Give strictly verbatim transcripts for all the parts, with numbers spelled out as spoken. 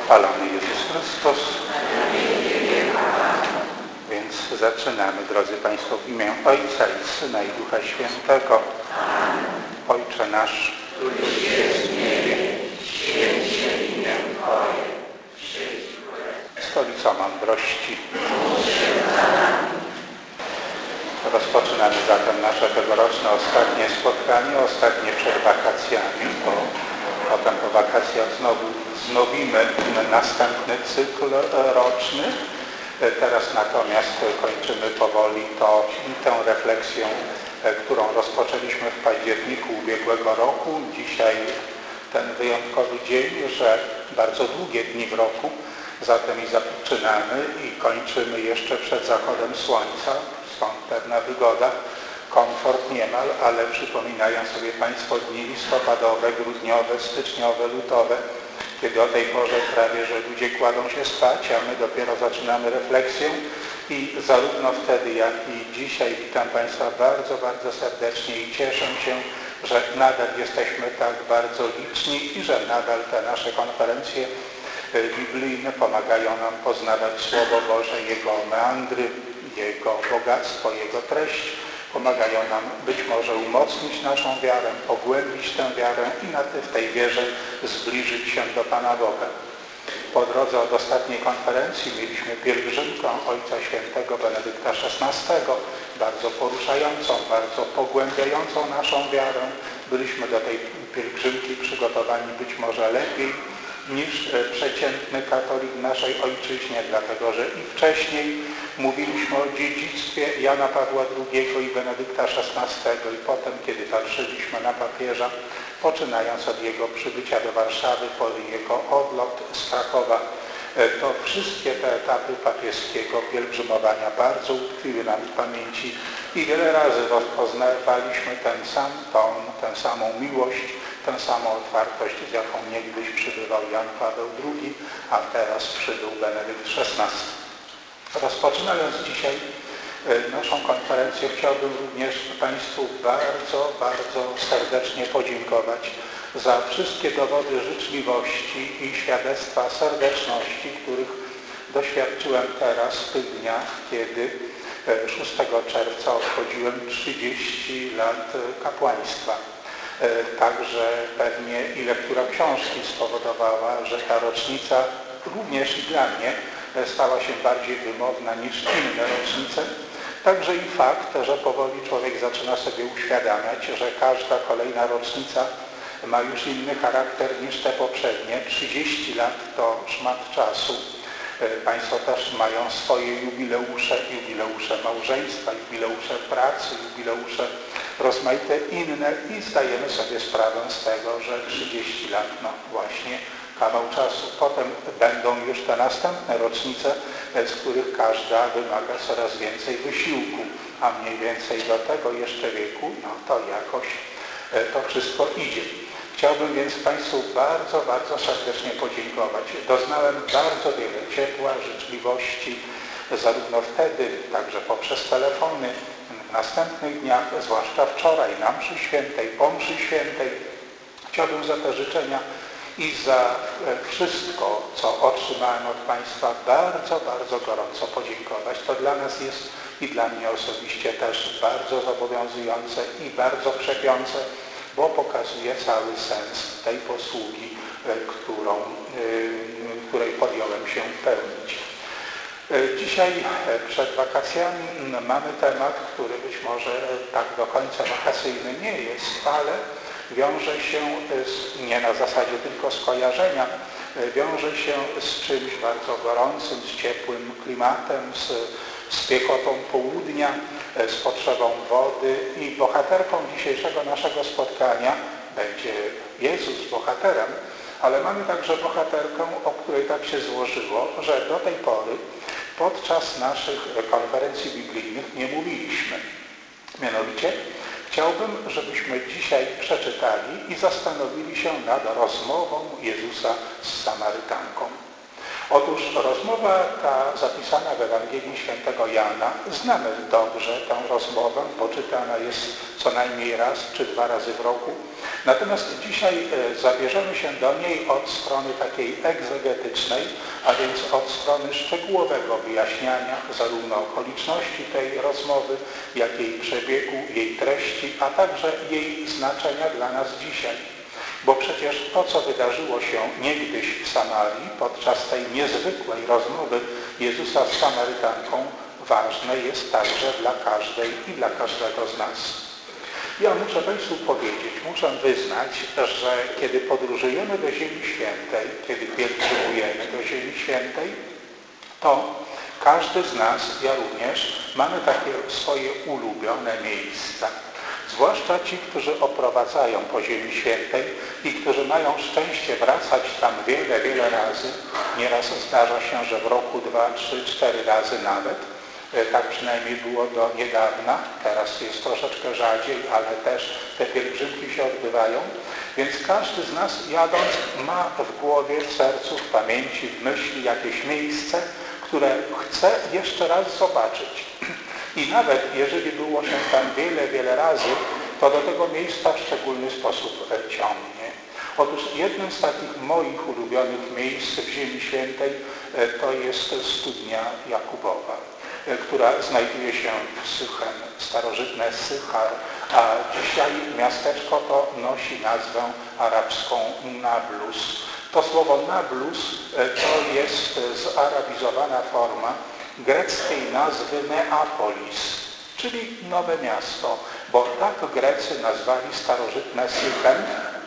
Chwalony Jezus Chrystus. Więc zaczynamy, drodzy Państwo, w imię Ojca i Syna i Ducha Świętego. Ojcze nasz, któryś jest w niebie, święć się imię Twoje. Stolica mądrości. Rozpoczynamy zatem nasze tegoroczne ostatnie spotkanie, ostatnie przed wakacjami, bo potem po wakacjach znowu znowimy następny cykl roczny. Teraz natomiast kończymy powoli to, tę refleksję, którą rozpoczęliśmy w październiku ubiegłego roku. Dzisiaj ten wyjątkowy dzień, że bardzo długie dni w roku, zatem i zaczynamy i kończymy jeszcze przed zachodem słońca, stąd pewna wygoda, komfort niemal, ale przypominają sobie Państwo dni listopadowe, grudniowe, styczniowe, lutowe, kiedy o tej porze prawie, że ludzie kładą się spać, a my dopiero zaczynamy refleksję i zarówno wtedy, jak i dzisiaj witam Państwa bardzo, bardzo serdecznie i cieszę się, że nadal jesteśmy tak bardzo liczni i że nadal te nasze konferencje biblijne pomagają nam poznawać Słowo Boże, Jego meandry, Jego bogactwo, Jego treść. Pomagają nam być może umocnić naszą wiarę, pogłębić tę wiarę i na w tej wierze zbliżyć się do Pana Boga. Po drodze od ostatniej konferencji mieliśmy pielgrzymkę Ojca Świętego Benedykta szesnastego, bardzo poruszającą, bardzo pogłębiającą naszą wiarę. Byliśmy do tej pielgrzymki przygotowani być może lepiej niż przeciętny katolik w naszej ojczyźnie, dlatego że i wcześniej mówiliśmy o dziedzictwie Jana Pawła drugiego i Benedykta szesnastego i potem, kiedy patrzyliśmy na papieża, poczynając od jego przybycia do Warszawy, po jego odlot z Krakowa, to wszystkie te etapy papieskiego pielgrzymowania bardzo utkwiły nam w pamięci i wiele razy rozpoznawaliśmy ten sam ton, tę samą miłość, tę samą otwartość, z jaką niegdyś przybywał Jan Paweł drugi, a teraz przybył Benedykt szesnasty. Rozpoczynając dzisiaj naszą konferencję, chciałbym również Państwu bardzo, bardzo serdecznie podziękować za wszystkie dowody życzliwości i świadectwa serdeczności, których doświadczyłem teraz w tych dniach, kiedy szóstego czerwca obchodziłem trzydzieści lat kapłaństwa. Także pewnie i lektura książki spowodowała, że ta rocznica również i dla mnie stała się bardziej wymowna niż inne rocznice. Także i fakt, że powoli człowiek zaczyna sobie uświadamiać, że każda kolejna rocznica ma już inny charakter niż te poprzednie. trzydzieści lat to szmat czasu. Państwo też mają swoje jubileusze, jubileusze małżeństwa, jubileusze pracy, jubileusze rozmaite inne i zdajemy sobie sprawę z tego, że trzydzieści lat, no właśnie, kawał czasu. Potem będą już te następne rocznice, z których każda wymaga coraz więcej wysiłku, a mniej więcej do tego jeszcze wieku, no to jakoś to wszystko idzie. Chciałbym więc Państwu bardzo, bardzo serdecznie podziękować. Doznałem bardzo wiele ciepła, życzliwości, zarówno wtedy, także poprzez telefony, w następnych dniach, zwłaszcza wczoraj na mszy świętej, po mszy świętej. Chciałbym za te życzenia i za wszystko, co otrzymałem od Państwa, bardzo, bardzo gorąco podziękować. To dla nas jest i dla mnie osobiście też bardzo zobowiązujące i bardzo krzepiące, bo pokazuje cały sens tej posługi, którą, której podjąłem się pełnić. Dzisiaj przed wakacjami mamy temat, który być może tak do końca wakacyjny nie jest, ale wiąże się z, nie na zasadzie tylko skojarzenia, wiąże się z czymś bardzo gorącym, z ciepłym klimatem, z, z piechotą południa, z potrzebą wody i bohaterką dzisiejszego naszego spotkania będzie Jezus bohaterem, ale mamy także bohaterkę, o której tak się złożyło, że do tej pory podczas naszych konferencji biblijnych nie mówiliśmy. Mianowicie chciałbym, żebyśmy dzisiaj przeczytali i zastanowili się nad rozmową Jezusa z Samarytanką. Otóż rozmowa ta zapisana w Ewangelii Świętego Jana, znamy dobrze tę rozmowę, poczytana jest co najmniej raz czy dwa razy w roku. Natomiast dzisiaj zabierzemy się do niej od strony takiej egzegetycznej, a więc od strony szczegółowego wyjaśniania zarówno okoliczności tej rozmowy, jak jej przebiegu, jej treści, a także jej znaczenia dla nas dzisiaj. Bo przecież to, co wydarzyło się niegdyś w Samarii podczas tej niezwykłej rozmowy Jezusa z Samarytanką, ważne jest także dla każdej i dla każdego z nas. Ja muszę Państwu powiedzieć, muszę wyznać, że kiedy podróżujemy do Ziemi Świętej, kiedy pielgrzymujemy do Ziemi Świętej, to każdy z nas, ja również, mamy takie swoje ulubione miejsca. Zwłaszcza ci, którzy oprowadzają po Ziemi Świętej i którzy mają szczęście wracać tam wiele, wiele razy. Nieraz zdarza się, że w roku dwa, trzy, cztery razy nawet. Tak przynajmniej było do niedawna. Teraz jest troszeczkę rzadziej, ale też te pielgrzymki się odbywają. Więc każdy z nas jadąc ma w głowie, w sercu, w pamięci, w myśli jakieś miejsce, które chce jeszcze raz zobaczyć. I nawet jeżeli było się tam wiele, wiele razy, to do tego miejsca w szczególny sposób ciągnie. Otóż jednym z takich moich ulubionych miejsc w Ziemi Świętej to jest studnia Jakubowa, która znajduje się w Sychem, starożytne Sychar, a dzisiaj miasteczko to nosi nazwę arabską Nablus. To słowo Nablus to jest zarabizowana forma greckiej nazwy Neapolis, czyli Nowe Miasto, bo tak Grecy nazwali starożytne Sychem,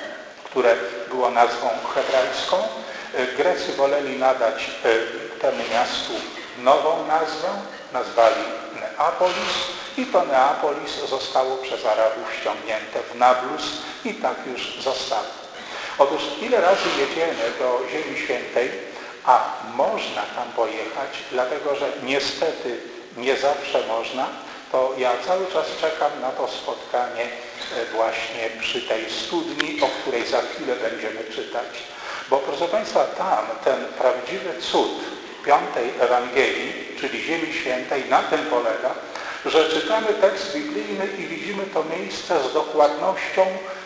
które było nazwą hebrajską. Grecy woleli nadać temu miastu nową nazwę, nazwali Neapolis i to Neapolis zostało przez Arabów ściągnięte w Nablus i tak już zostało. Otóż ile razy jedziemy do Ziemi Świętej, a można tam pojechać, dlatego że niestety nie zawsze można, to ja cały czas czekam na to spotkanie właśnie przy tej studni, o której za chwilę będziemy czytać. Bo proszę Państwa, tam ten prawdziwy cud piątej Ewangelii, czyli Ziemi Świętej, na tym polega, że czytamy tekst biblijny i widzimy to miejsce z dokładnością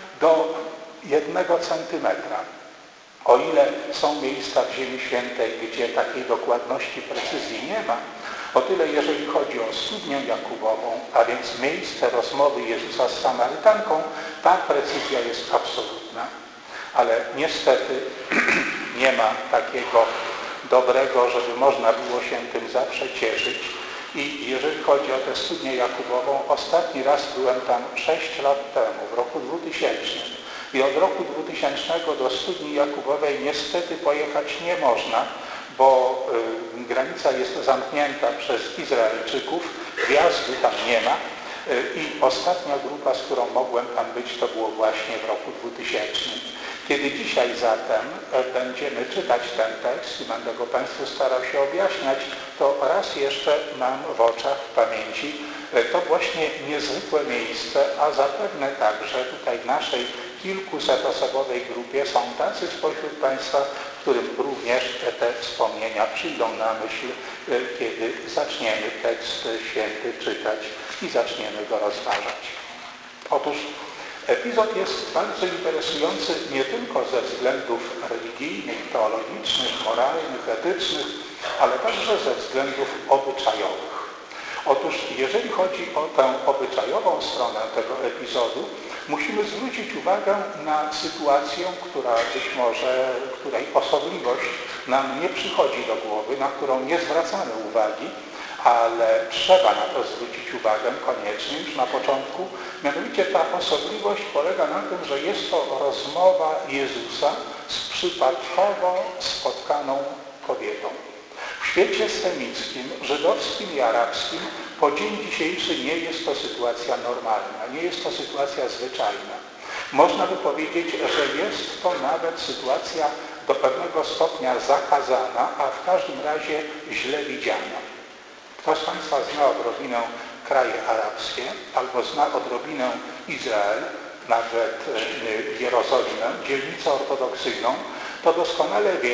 do jednego centymetra. O ile są miejsca w Ziemi Świętej, gdzie takiej dokładności, precyzji nie ma, o tyle jeżeli chodzi o studnię Jakubową, a więc miejsce rozmowy Jezusa z Samarytanką, ta precyzja jest absolutna. Ale niestety nie ma takiego dobrego, żeby można było się tym zawsze cieszyć. I jeżeli chodzi o tę studnię Jakubową, ostatni raz byłem tam sześć lat temu, w roku dwutysięcznym. I od roku dwutysięcznego do studni Jakubowej niestety pojechać nie można, bo y, granica jest zamknięta przez Izraelczyków, wjazdu tam nie ma. Y, I ostatnia grupa, z którą mogłem tam być, to było właśnie w roku dwutysięcznym. Kiedy dzisiaj zatem będziemy czytać ten tekst i będę go Państwu starał się objaśniać, to raz jeszcze mam w oczach, w pamięci to właśnie niezwykłe miejsce, a zapewne także tutaj w naszej kilkusetosobowej grupie są tacy spośród Państwa, którym również te wspomnienia przyjdą na myśl, kiedy zaczniemy tekst święty czytać i zaczniemy go rozważać. Otóż epizod jest bardzo interesujący nie tylko ze względów religijnych, teologicznych, moralnych, etycznych, ale także ze względów obyczajowych. Otóż jeżeli chodzi o tę obyczajową stronę tego epizodu, musimy zwrócić uwagę na sytuację, która być może, której osobliwość nam nie przychodzi do głowy, na którą nie zwracamy uwagi, ale trzeba na to zwrócić uwagę koniecznie już na początku. Mianowicie ta osobliwość polega na tym, że jest to rozmowa Jezusa z przypadkowo spotkaną kobietą. W świecie semickim, żydowskim i arabskim po dzień dzisiejszy nie jest to sytuacja normalna, nie jest to sytuacja zwyczajna. Można by powiedzieć, że jest to nawet sytuacja do pewnego stopnia zakazana, a w każdym razie źle widziana. Kto z Państwa zna odrobinę kraje arabskie albo zna odrobinę Izrael, nawet Jerozolimę, dzielnicę ortodoksyjną, to doskonale wie,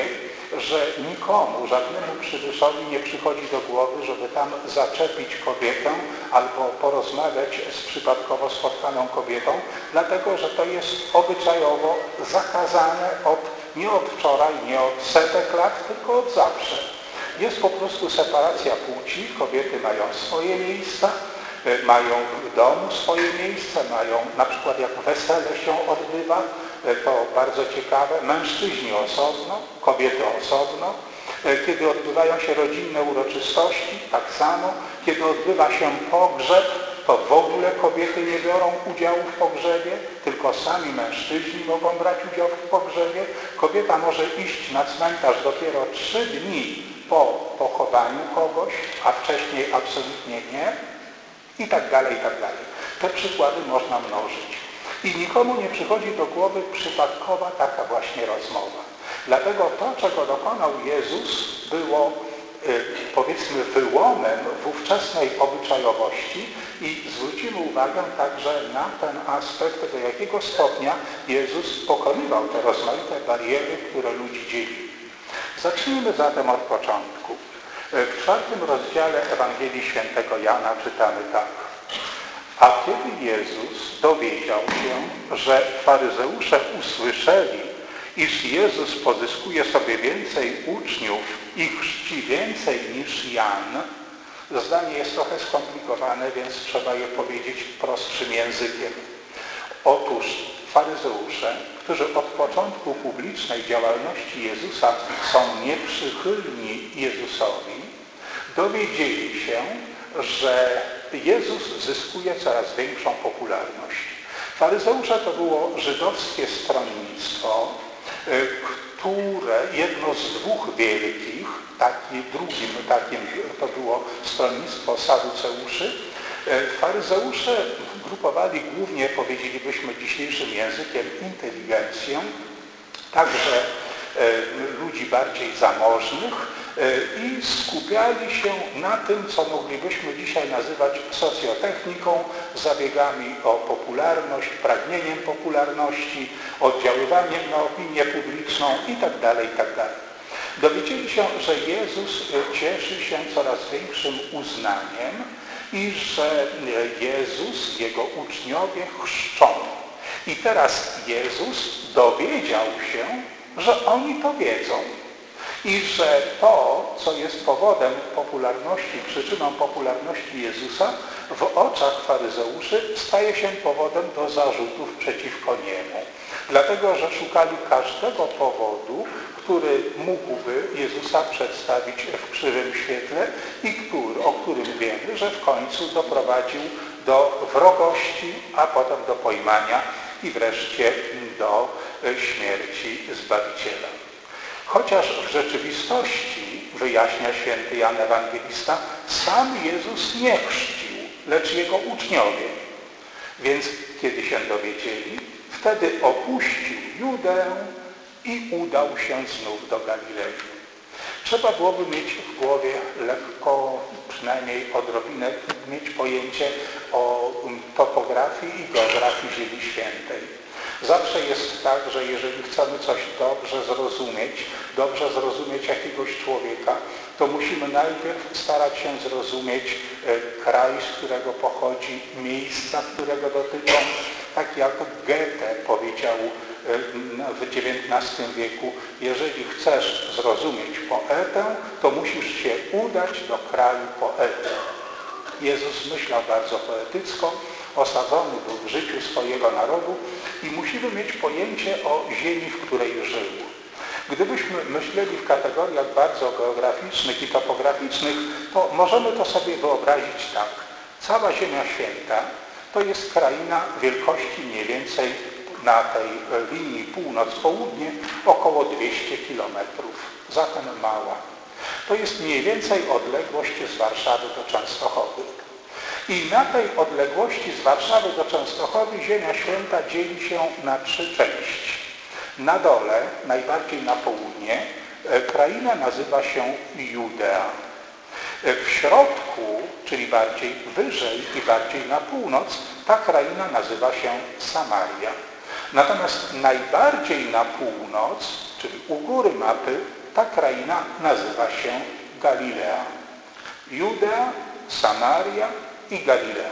że nikomu, żadnemu przybyszowi nie przychodzi do głowy, żeby tam zaczepić kobietę albo porozmawiać z przypadkowo spotkaną kobietą, dlatego że to jest obyczajowo zakazane od, nie od wczoraj, nie od setek lat, tylko od zawsze. Jest po prostu separacja płci, kobiety mają swoje miejsca, mają w domu swoje miejsce, mają na przykład jak wesele się odbywa, to bardzo ciekawe, mężczyźni osobno, kobiety osobno. Kiedy odbywają się rodzinne uroczystości, tak samo. Kiedy odbywa się pogrzeb, to w ogóle kobiety nie biorą udziału w pogrzebie, tylko sami mężczyźni mogą brać udział w pogrzebie. Kobieta może iść na cmentarz dopiero trzy dni po pochowaniu kogoś, a wcześniej absolutnie nie. I tak dalej, i tak dalej. Te przykłady można mnożyć. I nikomu nie przychodzi do głowy przypadkowa taka właśnie rozmowa. Dlatego to, czego dokonał Jezus, było y, powiedzmy wyłomem w ówczesnej obyczajowości i zwrócimy uwagę także na ten aspekt, do jakiego stopnia Jezus pokonywał te rozmaite bariery, które ludzi dzieli. Zacznijmy zatem od początku. W czwartym rozdziale Ewangelii Świętego Jana czytamy tak. A kiedy Jezus dowiedział się, że faryzeusze usłyszeli, iż Jezus pozyskuje sobie więcej uczniów i chrzci więcej niż Jan, zdanie jest trochę skomplikowane, więc trzeba je powiedzieć prostszym językiem. Otóż faryzeusze, którzy od początku publicznej działalności Jezusa są nieprzychylni Jezusowi, dowiedzieli się, że Jezus zyskuje coraz większą popularność. Faryzeusze to było żydowskie stronnictwo, które jedno z dwóch wielkich, taki, drugim takim to było stronnictwo saduceuszy. Faryzeusze grupowali głównie, powiedzielibyśmy dzisiejszym językiem, inteligencję, także ludzi bardziej zamożnych i skupiali się na tym, co moglibyśmy dzisiaj nazywać socjotechniką, zabiegami o popularność, pragnieniem popularności, oddziaływaniem na opinię publiczną itd., itd. Dowiedzieli się, że Jezus cieszy się coraz większym uznaniem i że Jezus, Jego uczniowie chrzczą. I teraz Jezus dowiedział się, że oni to wiedzą i że to, co jest powodem popularności, przyczyną popularności Jezusa, w oczach faryzeuszy staje się powodem do zarzutów przeciwko Niemu. Dlatego, że szukali każdego powodu, który mógłby Jezusa przedstawić w krzywym świetle i który, o którym wiemy, że w końcu doprowadził do wrogości, a potem do pojmania i wreszcie do śmierci Zbawiciela. Chociaż w rzeczywistości, wyjaśnia święty Jan Ewangelista, sam Jezus nie chrzcił, lecz Jego uczniowie. Więc kiedy się dowiedzieli, wtedy opuścił Judeę i udał się znów do Galilei. Trzeba byłoby mieć w głowie lekko, przynajmniej odrobinę, mieć pojęcie o topografii i geografii Ziemi Świętej. Zawsze jest tak, że jeżeli chcemy coś dobrze zrozumieć, dobrze zrozumieć jakiegoś człowieka, to musimy najpierw starać się zrozumieć kraj, z którego pochodzi, miejsca, którego dotyczą. Tak jak Goethe powiedział w dziewiętnastym wieku, jeżeli chcesz zrozumieć poetę, to musisz się udać do kraju poety. Jezus myślał bardzo poetycko, osadzony był w życiu swojego narodu i musimy mieć pojęcie o ziemi, w której żył. Gdybyśmy myśleli w kategoriach bardzo geograficznych i topograficznych, to możemy to sobie wyobrazić tak. Cała Ziemia Święta to jest kraina wielkości mniej więcej na tej linii północ-południe około dwieście kilometrów, zatem mała. To jest mniej więcej odległość z Warszawy do Częstochowy. I na tej odległości z Warszawy do Częstochowy Ziemia Święta dzieli się na trzy części. Na dole, najbardziej na południe, kraina nazywa się Judea. W środku, czyli bardziej wyżej i bardziej na północ, ta kraina nazywa się Samaria. Natomiast najbardziej na północ, czyli u góry mapy, Ta kraina nazywa się Galilea. Judea, Samaria i Galilea.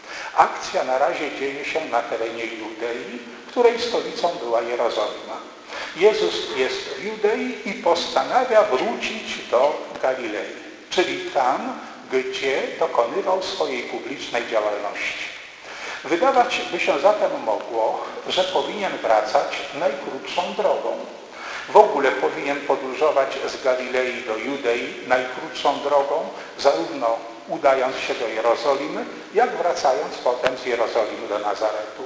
Akcja na razie dzieje się na terenie Judei, której stolicą była Jerozolima. Jezus jest w Judei i postanawia wrócić do Galilei, czyli tam, gdzie dokonywał swojej publicznej działalności. Wydawać by się zatem mogło, że powinien wracać najkrótszą drogą. W ogóle powinien podróżować z Galilei do Judei najkrótszą drogą, zarówno udając się do Jerozolimy, jak wracając potem z Jerozolimy do Nazaretu.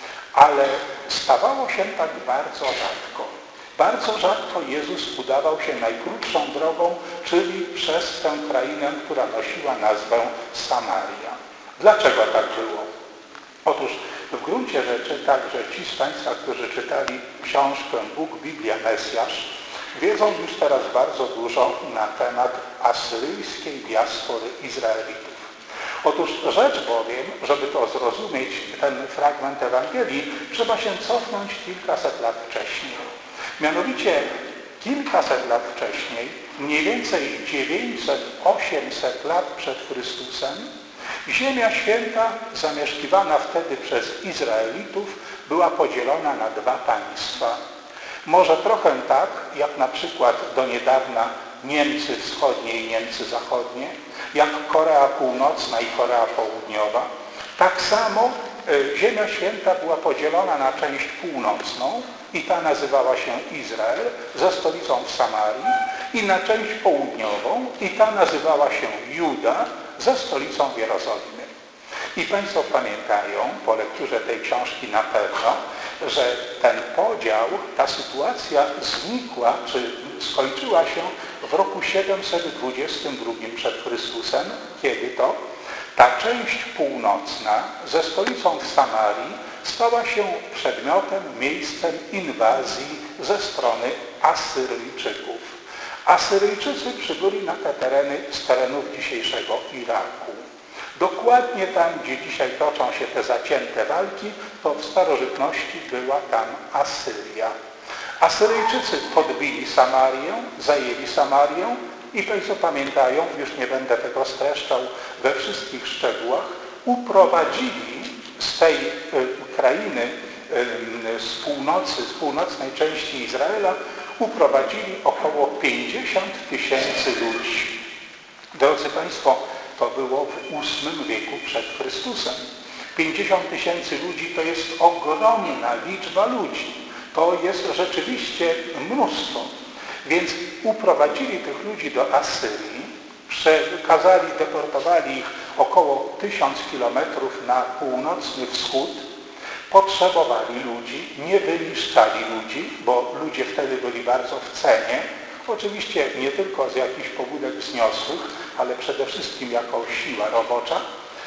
Ale stawało się tak bardzo rzadko. Bardzo rzadko Jezus udawał się najkrótszą drogą, czyli przez tę krainę, która nosiła nazwę Samaria. Dlaczego tak było? Otóż w gruncie rzeczy także ci z Państwa, którzy czytali książkę Bóg, Biblia, Mesjasz, wiedzą już teraz bardzo dużo na temat asyryjskiej diaspory Izraelitów. Otóż rzecz bowiem, żeby to zrozumieć, ten fragment Ewangelii, trzeba się cofnąć kilkaset lat wcześniej. Mianowicie kilkaset lat wcześniej, mniej więcej dziewięćset osiemset lat przed Chrystusem, Ziemia Święta, zamieszkiwana wtedy przez Izraelitów, była podzielona na dwa państwa. Może trochę tak, jak na przykład do niedawna Niemcy Wschodnie i Niemcy Zachodnie, jak Korea Północna i Korea Południowa. Tak samo Ziemia Święta była podzielona na część północną i ta nazywała się Izrael, ze stolicą w Samarii, i na część południową i ta nazywała się Juda, ze stolicą w Jerozolimie. I Państwo pamiętają, po lekturze tej książki na pewno, że ten podział, ta sytuacja znikła, czy skończyła się w roku siedemset dwudziestym drugim przed Chrystusem, kiedy to ta część północna ze stolicą w Samarii stała się przedmiotem, miejscem inwazji ze strony Asyryjczyków. Asyryjczycy przybyli na te tereny z terenów dzisiejszego Iraku. Dokładnie tam, gdzie dzisiaj toczą się te zacięte walki, to w starożytności była tam Asyria. Asyryjczycy podbili Samarię, zajęli Samarię i Państwo pamiętają, już nie będę tego streszczał we wszystkich szczegółach, uprowadzili z tej y, krainy y, z północy, z północnej części Izraela, uprowadzili około pięćdziesiąt tysięcy ludzi. Drodzy Państwo, to było w ósmym wieku przed Chrystusem. pięćdziesiąt tysięcy ludzi to jest ogromna liczba ludzi. To jest rzeczywiście mnóstwo. Więc uprowadzili tych ludzi do Asyrii, przekazali, deportowali ich około tysiąc kilometrów na północny wschód, potrzebowali ludzi, nie wyniszczali ludzi, bo ludzie wtedy byli bardzo w cenie, oczywiście nie tylko z jakichś pobudek wzniosłych, ale przede wszystkim jako siła robocza.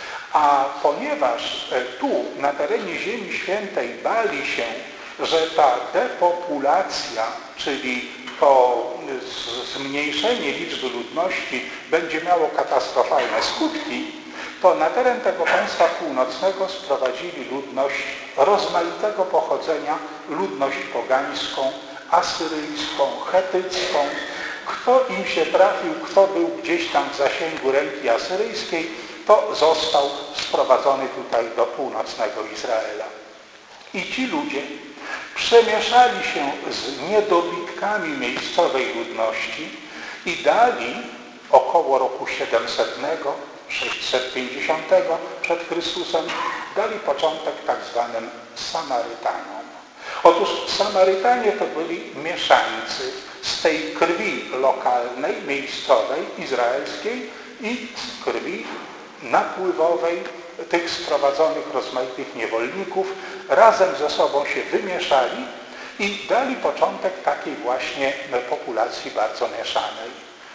A ponieważ tu, na terenie Ziemi Świętej, bali się, że ta depopulacja, czyli to zmniejszenie liczby ludności będzie miało katastrofalne skutki, to na teren tego państwa północnego sprowadzili ludność rozmaitego pochodzenia, ludność pogańską, asyryjską, chetycką. Kto im się trafił, kto był gdzieś tam w zasięgu ręki asyryjskiej, to został sprowadzony tutaj do północnego Izraela. I ci ludzie przemieszali się z niedobitkami miejscowej ludności i dali około roku siedemsetnego, sześćset pięćdziesiątego przed Chrystusem, dali początek tak zwanym Samarytanom. Otóż Samarytanie to byli mieszańcy z tej krwi lokalnej, miejscowej, izraelskiej i z krwi napływowej tych sprowadzonych rozmaitych niewolników, razem ze sobą się wymieszali i dali początek takiej właśnie populacji bardzo mieszanej.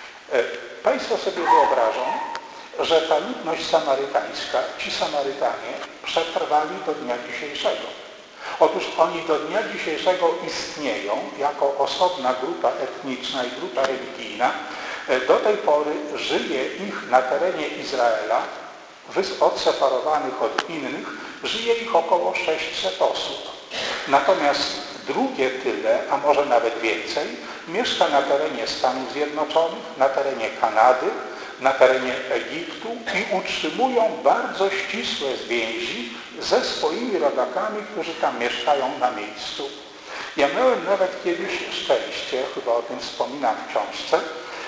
Państwo sobie wyobrażą, że ta ludność samarytańska, ci Samarytanie przetrwali do dnia dzisiejszego. Otóż oni do dnia dzisiejszego istnieją jako osobna grupa etniczna i grupa religijna. Do tej pory żyje ich na terenie Izraela, odseparowanych od innych, żyje ich około sześćset osób. Natomiast drugie tyle, a może nawet więcej, Mieszka na terenie Stanów Zjednoczonych, na terenie Kanady, na terenie Egiptu i utrzymują bardzo ścisłe więzi ze swoimi rodakami, którzy tam mieszkają na miejscu. Ja miałem nawet kiedyś szczęście, chyba o tym wspominam w książce,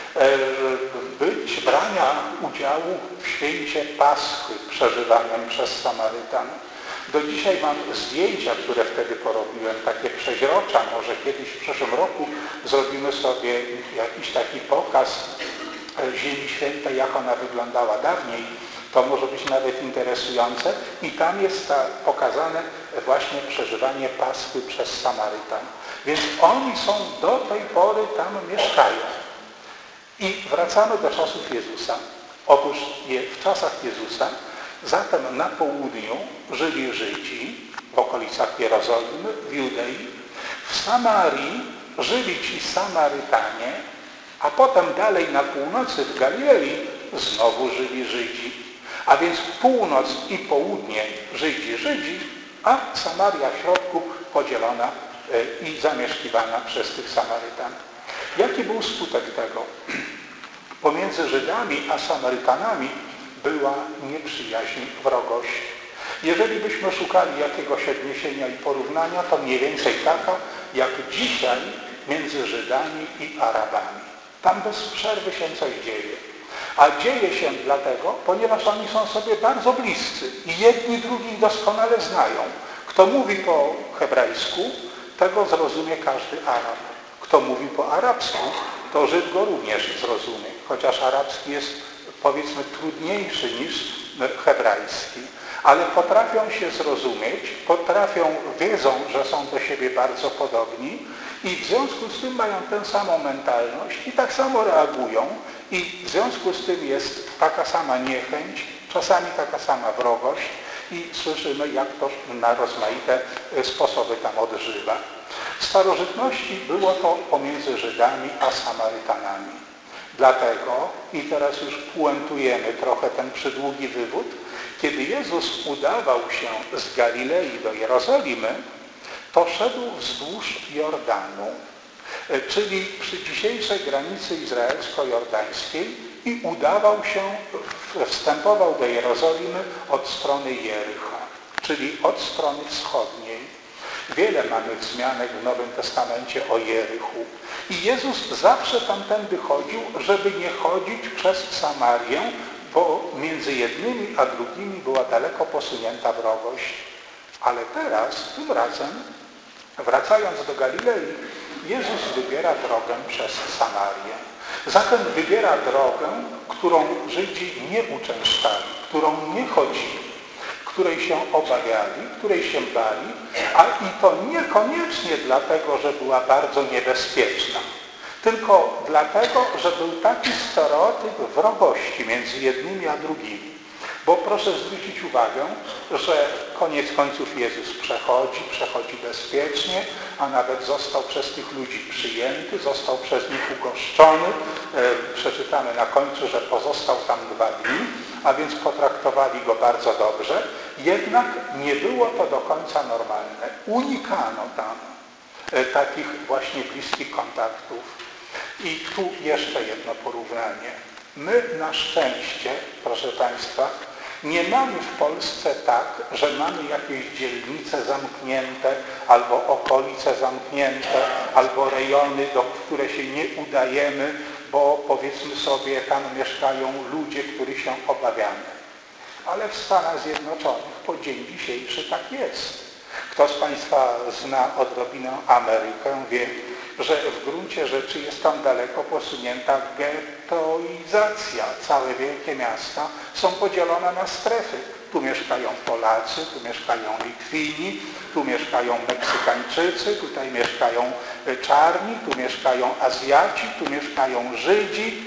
być, brania udziału w święcie Paschy przeżywanym przez Samarytan. Do dzisiaj mam zdjęcia, które wtedy porobiłem, takie przeźrocza. Może kiedyś w przyszłym roku zrobimy sobie jakiś taki pokaz Ziemi Świętej, jak ona wyglądała dawniej. To może być nawet interesujące. I tam jest ta, pokazane właśnie przeżywanie Paschy przez Samarytan. Więc oni są do tej pory tam mieszkają. I wracamy do czasów Jezusa. Otóż w czasach Jezusa zatem na południu żyli Żydzi w okolicach Jerozolimy, w Judei. W Samarii żyli ci Samarytanie, a potem dalej na północy w Galilei znowu żyli Żydzi. A więc północ i południe Żydzi, Żydzi, a Samaria w środku podzielona i zamieszkiwana przez tych Samarytan. Jaki był skutek tego? Pomiędzy Żydami a Samarytanami była nieprzyjaźń, wrogość. Jeżeli byśmy szukali jakiegoś odniesienia i porównania, to mniej więcej taka, jak dzisiaj między Żydami i Arabami. Tam bez przerwy się coś dzieje. A dzieje się dlatego, ponieważ oni są sobie bardzo bliscy i jedni drugich doskonale znają. Kto mówi po hebrajsku, tego zrozumie każdy Arab. Kto mówi po arabsku, to Żyd go również zrozumie, chociaż arabski jest, powiedzmy, trudniejszy niż hebrajski. Ale potrafią się zrozumieć, potrafią, wiedzą, że są do siebie bardzo podobni i w związku z tym mają tę samą mentalność i tak samo reagują i w związku z tym jest taka sama niechęć, czasami taka sama wrogość i słyszymy, jak to na rozmaite sposoby tam odżywa. W starożytności było to pomiędzy Żydami a Samarytanami. Dlatego, i teraz już puentujemy trochę ten przydługi wywód, kiedy Jezus udawał się z Galilei do Jerozolimy, to szedł wzdłuż Jordanu, czyli przy dzisiejszej granicy izraelsko-jordańskiej i udawał się, wstępował do Jerozolimy od strony Jericha, czyli od strony wschodniej. Wiele mamy wzmianek w Nowym Testamencie o Jerichu. I Jezus zawsze tamtędy chodził, żeby nie chodzić przez Samarię, bo między jednymi a drugimi była daleko posunięta wrogość. Ale teraz, tym razem, wracając do Galilei, Jezus wybiera drogę przez Samarię. Zatem wybiera drogę, którą Żydzi nie uczęszczali, którą nie chodzili, której się obawiali, której się bali, a i to niekoniecznie dlatego, że była bardzo niebezpieczna, tylko dlatego, że był taki stereotyp wrogości między jednymi a drugimi. Bo proszę zwrócić uwagę, że koniec końców Jezus przechodzi, przechodzi bezpiecznie, a nawet został przez tych ludzi przyjęty, został przez nich ugoszczony. E, przeczytamy na końcu, że pozostał tam dwa dni, a więc potraktowali go bardzo dobrze. Jednak nie było to do końca normalne. Unikano tam e, takich właśnie bliskich kontaktów. I tu jeszcze jedno porównanie. My na szczęście, proszę Państwa, nie mamy w Polsce tak, że mamy jakieś dzielnice zamknięte, albo okolice zamknięte, albo rejony, do które się nie udajemy, bo powiedzmy sobie, tam mieszkają ludzie, których się obawiamy. Ale w Stanach Zjednoczonych po dzień dzisiejszy tak jest. Kto z Państwa zna odrobinę Amerykę, wie, że w gruncie rzeczy jest tam daleko posunięta ghettoizacja. Całe wielkie miasta są podzielone na strefy. Tu mieszkają Polacy, tu mieszkają Litwini, tu mieszkają Meksykańczycy, tutaj mieszkają czarni, tu mieszkają Azjaci, tu mieszkają Żydzi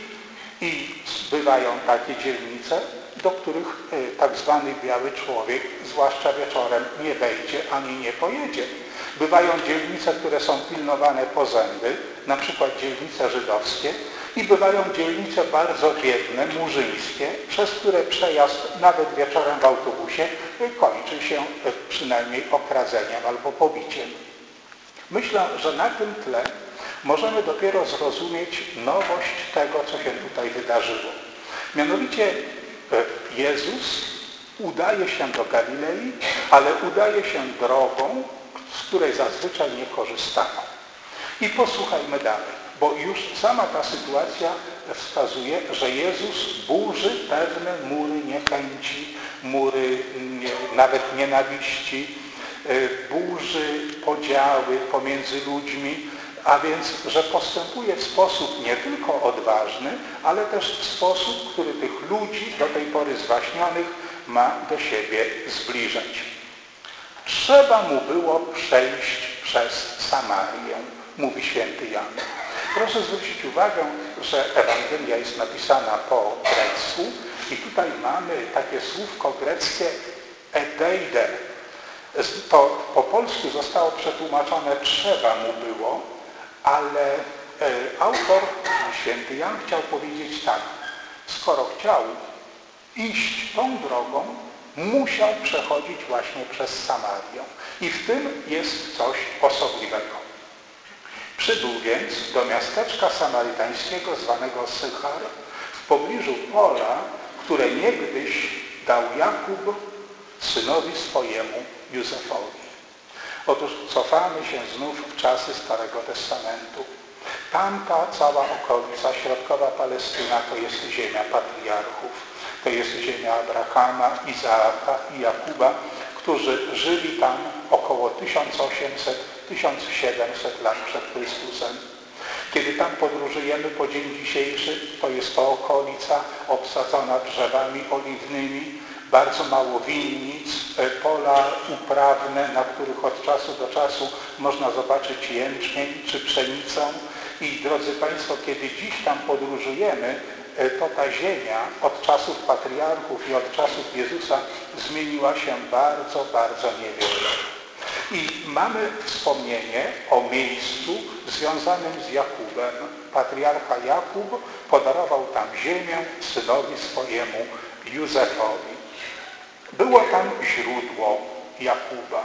i bywają takie dzielnice, do których tak zwany biały człowiek, zwłaszcza wieczorem, nie wejdzie ani nie pojedzie. Bywają dzielnice, które są pilnowane po zęby, na przykład dzielnice żydowskie, i bywają dzielnice bardzo biedne, murzyńskie, przez które przejazd nawet wieczorem w autobusie kończy się przynajmniej okradzeniem albo pobiciem. Myślę, że na tym tle możemy dopiero zrozumieć nowość tego, co się tutaj wydarzyło. Mianowicie Jezus udaje się do Galilei, ale udaje się drogą, z której zazwyczaj nie korzystano. I posłuchajmy dalej, bo już sama ta sytuacja wskazuje, że Jezus burzy pewne mury niechęci, mury nawet nienawiści, burzy podziały pomiędzy ludźmi, a więc, że postępuje w sposób nie tylko odważny, ale też w sposób, który tych ludzi do tej pory zwaśnionych ma do siebie zbliżać. Trzeba mu było przejść przez Samarię, mówi święty Jan. Proszę zwrócić uwagę, że Ewangelia jest napisana po grecku i tutaj mamy takie słówko greckie edeide. To po polsku zostało przetłumaczone trzeba mu było, ale autor, święty Jan, chciał powiedzieć tak. Skoro chciał iść tą drogą, musiał przechodzić właśnie przez Samarię. I w tym jest coś osobliwego. Przybył więc do miasteczka samarytańskiego zwanego Sychar w pobliżu pola, które niegdyś dał Jakub synowi swojemu Józefowi. Otóż cofamy się znów w czasy Starego Testamentu. Tamta cała okolica, środkowa Palestyna, to jest ziemia patriarchów. To jest ziemia Abrahama, Izaaka i Jakuba, którzy żyli tam około tysiąc osiemset do tysiąc siedemset lat przed Chrystusem. Kiedy tam podróżujemy po dzień dzisiejszy, to jest to okolica obsadzona drzewami oliwnymi, bardzo mało winnic, pola uprawne, na których od czasu do czasu można zobaczyć jęczmień czy pszenicę. I drodzy Państwo, kiedy dziś tam podróżujemy, to ta ziemia od czasów patriarchów i od czasów Jezusa zmieniła się bardzo, bardzo niewiele. I mamy wspomnienie o miejscu związanym z Jakubem. Patriarcha Jakub podarował tam ziemię synowi swojemu Józefowi. Było tam źródło Jakuba.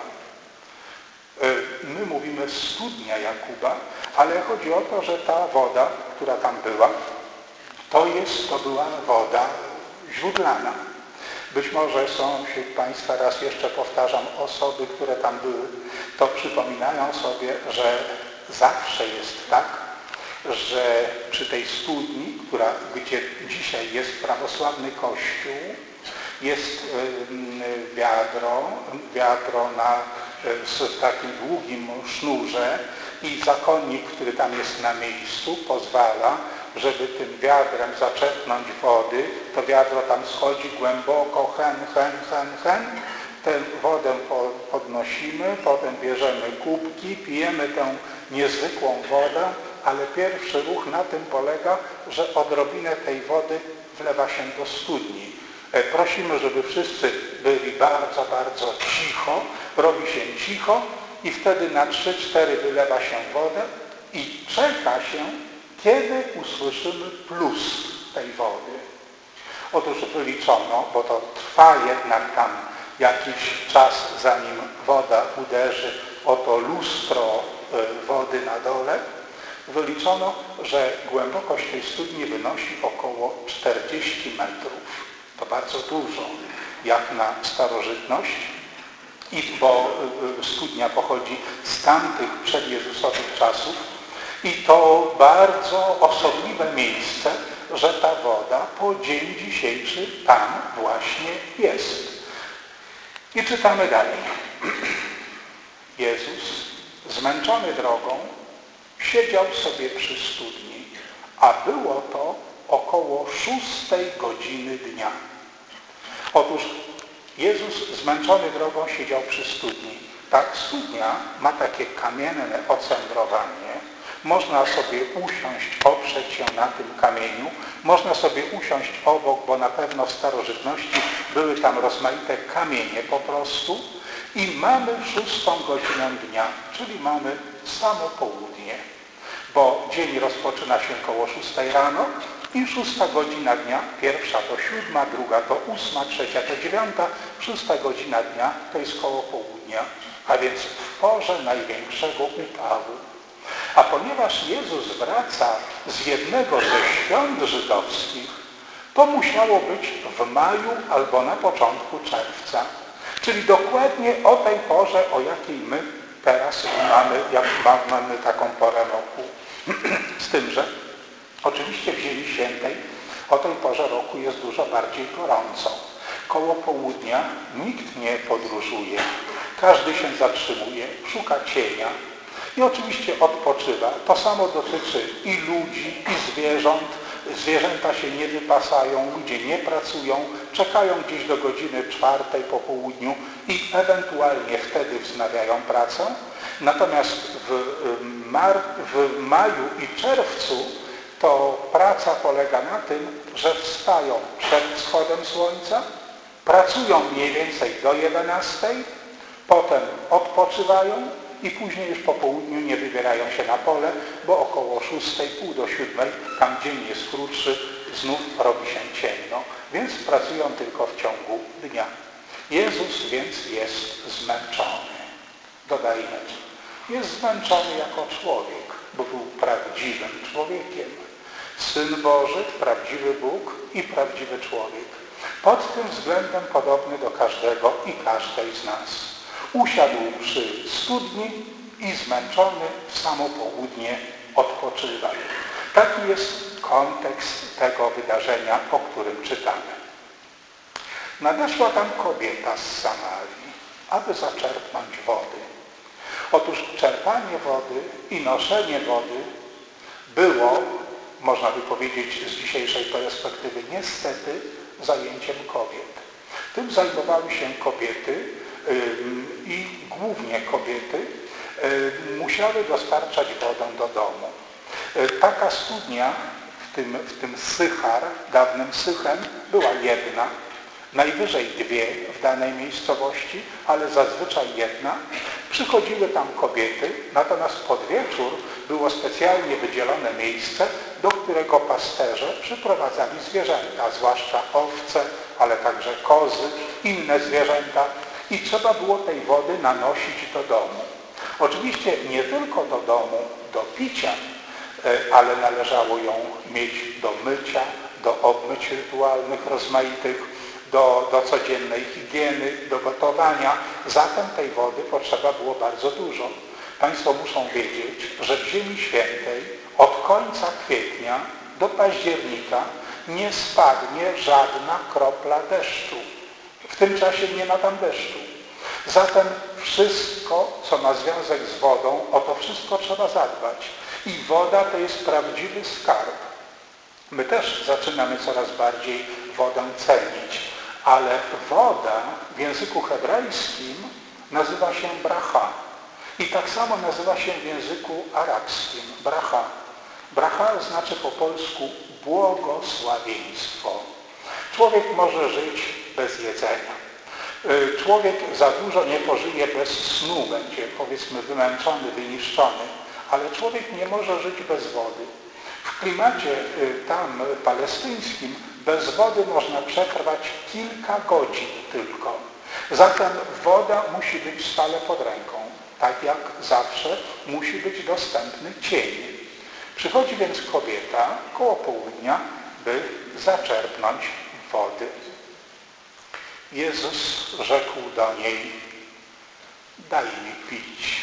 My mówimy studnia Jakuba, ale chodzi o to, że ta woda, która tam była, to jest, to była woda źródlana. Być może są wśród Państwa, raz jeszcze powtarzam, osoby, które tam były, to przypominają sobie, że zawsze jest tak, że przy tej studni, która, gdzie dzisiaj jest prawosławny kościół, jest wiadro, wiadro na, z takim długim sznurze i zakonnik, który tam jest na miejscu, pozwala, żeby tym wiadrem zaczerpnąć wody, to wiadro tam schodzi głęboko, hen, hen, hen, hen. Tę wodę podnosimy, potem bierzemy kubki, pijemy tę niezwykłą wodę, ale pierwszy ruch na tym polega, że odrobinę tej wody wlewa się do studni. Prosimy, żeby wszyscy byli bardzo, bardzo cicho, robi się cicho i wtedy na trzy cztery wylewa się wodę i czeka się, kiedy usłyszymy plus tej wody. Otóż wyliczono, bo to trwa jednak tam jakiś czas, zanim woda uderzy o to lustro wody na dole, wyliczono, że głębokość tej studni wynosi około czterdzieści metrów. To bardzo dużo, jak na starożytność, i bo studnia pochodzi z tamtych przedjezusowych czasów i to bardzo osobliwe miejsce, że ta woda po dzień dzisiejszy tam właśnie jest. I czytamy dalej. Jezus, zmęczony drogą, siedział sobie przy studni, a było to około szóstej godziny dnia. Otóż Jezus zmęczony drogą siedział przy studni. Ta studnia ma takie kamienne ocędrowanie. Można sobie usiąść, oprzeć się na tym kamieniu. Można sobie usiąść obok, bo na pewno w starożytności były tam rozmaite kamienie po prostu. I mamy szóstą godzinę dnia, czyli mamy samo południe. Bo dzień rozpoczyna się koło szóstej rano i szósta godzina dnia, pierwsza to siódma, druga to ósma, trzecia to dziewiąta, szósta godzina dnia to jest koło południa, a więc w porze największego upału. A ponieważ Jezus wraca z jednego ze świąt żydowskich, to musiało być w maju albo na początku czerwca. Czyli dokładnie o tej porze, o jakiej my teraz mamy, jak mamy taką porę roku. Z tym, że oczywiście w Ziemi Świętej o tej porze roku jest dużo bardziej gorąco. Koło południa nikt nie podróżuje. Każdy się zatrzymuje, szuka cienia i oczywiście odpoczywa. To samo dotyczy i ludzi, i zwierząt. Zwierzęta się nie wypasają, ludzie nie pracują, czekają gdzieś do godziny czwartej po południu i ewentualnie wtedy wznawiają pracę. Natomiast w, mar w maju i czerwcu to praca polega na tym, że wstają przed wschodem słońca, pracują mniej więcej do jedenastej, potem odpoczywają i później już po południu nie wybierają się na pole, bo około szóstej, pół do siódmej, tam dzień jest krótszy, znów robi się ciemno, więc pracują tylko w ciągu dnia. Jezus więc jest zmęczony. Dodajmy, jest zmęczony jako człowiek, bo był prawdziwym człowiekiem. Syn Boży, prawdziwy Bóg i prawdziwy człowiek. Pod tym względem podobny do każdego i każdej z nas. Usiadł przy studni i zmęczony w samo południe odpoczywał. Taki jest kontekst tego wydarzenia, o którym czytamy. Nadeszła tam kobieta z Samarii, aby zaczerpnąć wody. Otóż czerpanie wody i noszenie wody było, można by powiedzieć z dzisiejszej perspektywy, niestety zajęciem kobiet. Tym zajmowały się kobiety i głównie kobiety musiały dostarczać wodę do domu. Taka studnia w tym, w tym Sychar, dawnym Sychem, była jedna, najwyżej dwie w danej miejscowości, ale zazwyczaj jedna. Przychodziły tam kobiety, natomiast pod wieczór było specjalnie wydzielone miejsce, do którego pasterze przyprowadzali zwierzęta, zwłaszcza owce, ale także kozy, inne zwierzęta i trzeba było tej wody nanosić do domu. Oczywiście nie tylko do domu, do picia, ale należało ją mieć do mycia, do obmyć rytualnych, rozmaitych, do, do codziennej higieny, do gotowania. Zatem tej wody potrzeba było bardzo dużo. Państwo muszą wiedzieć, że w Ziemi Świętej od końca kwietnia do października nie spadnie żadna kropla deszczu. W tym czasie nie ma tam deszczu. Zatem wszystko, co ma związek z wodą, o to wszystko trzeba zadbać. I woda to jest prawdziwy skarb. My też zaczynamy coraz bardziej wodę cenić, ale woda w języku hebrajskim nazywa się bracha. I tak samo nazywa się w języku arabskim bracha. Bracha znaczy po polsku błogosławieństwo. Człowiek może żyć bez jedzenia. Człowiek za dużo nie pożyje bez snu, będzie powiedzmy wymęczony, wyniszczony, ale człowiek nie może żyć bez wody. W klimacie tam palestyńskim bez wody można przetrwać kilka godzin tylko. Zatem woda musi być stale pod ręką. Tak jak zawsze musi być dostępny cień. Przychodzi więc kobieta koło południa, by zaczerpnąć wody. Jezus rzekł do niej: daj mi pić.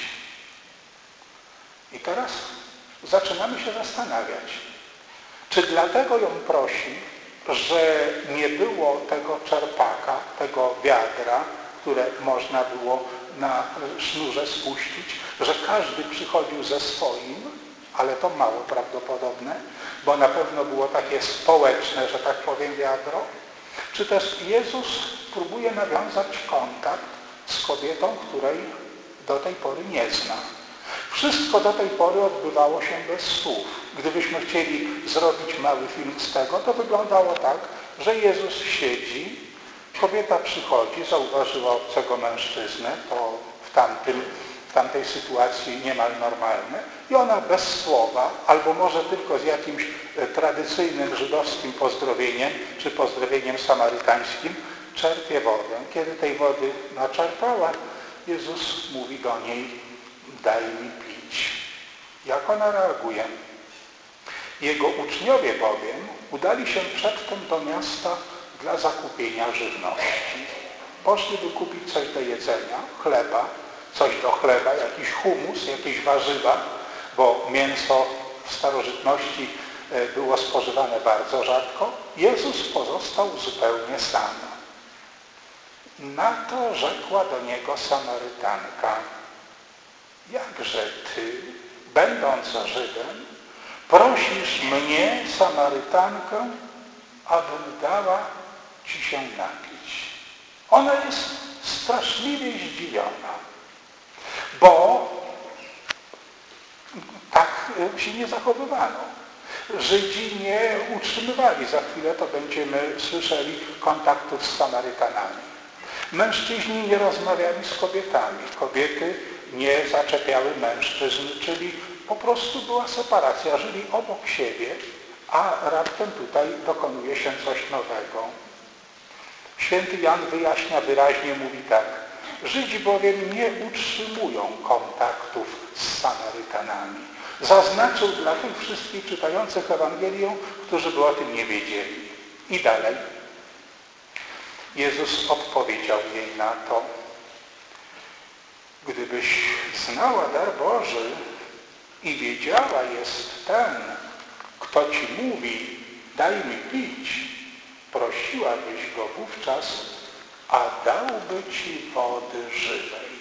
I teraz zaczynamy się zastanawiać, czy dlatego ją prosi, że nie było tego czerpaka, tego wiadra, które można było na sznurze spuścić, że każdy przychodził ze swoim, ale to mało prawdopodobne, bo na pewno było takie społeczne, że tak powiem, wiadro. Czy też Jezus próbuje nawiązać kontakt z kobietą, której do tej pory nie zna. Wszystko do tej pory odbywało się bez słów. Gdybyśmy chcieli zrobić mały film z tego, to wyglądało tak, że Jezus siedzi, kobieta przychodzi, zauważyła obcego mężczyznę, to w, tamtym, w tamtej sytuacji niemal normalne, i ona bez słowa, albo może tylko z jakimś tradycyjnym żydowskim pozdrowieniem, czy pozdrowieniem samarytańskim, czerpie wodę. Kiedy tej wody naczerpała, Jezus mówi do niej: daj mi pić. Jak ona reaguje? Jego uczniowie bowiem udali się przedtem do miasta dla zakupienia żywności. Poszli wykupić coś do jedzenia, chleba, coś do chleba, jakiś humus, jakieś warzywa, bo mięso w starożytności było spożywane bardzo rzadko. Jezus pozostał zupełnie sam. Na to rzekła do niego Samarytanka: jakże ty, będąc Żydem, prosisz mnie, Samarytankę, abym dała ci się napić. Ona jest straszliwie zdziwiona, bo tak się nie zachowywano. Żydzi nie utrzymywali, za chwilę to będziemy słyszeli, kontaktów z Samarytanami. Mężczyźni nie rozmawiali z kobietami, kobiety nie zaczepiały mężczyzn, czyli po prostu była separacja, żyli obok siebie, a raptem tutaj dokonuje się coś nowego. Święty Jan wyjaśnia wyraźnie, mówi tak: Żydzi bowiem nie utrzymują kontaktów z Samarytanami. Zaznaczył dla tych wszystkich czytających Ewangelię, którzy by o tym nie wiedzieli. I dalej. Jezus odpowiedział jej na to: gdybyś znała dar Boży i wiedziała jest ten, kto ci mówi, daj mi pić, prosiłabyś go wówczas, a dałby ci wody żywej.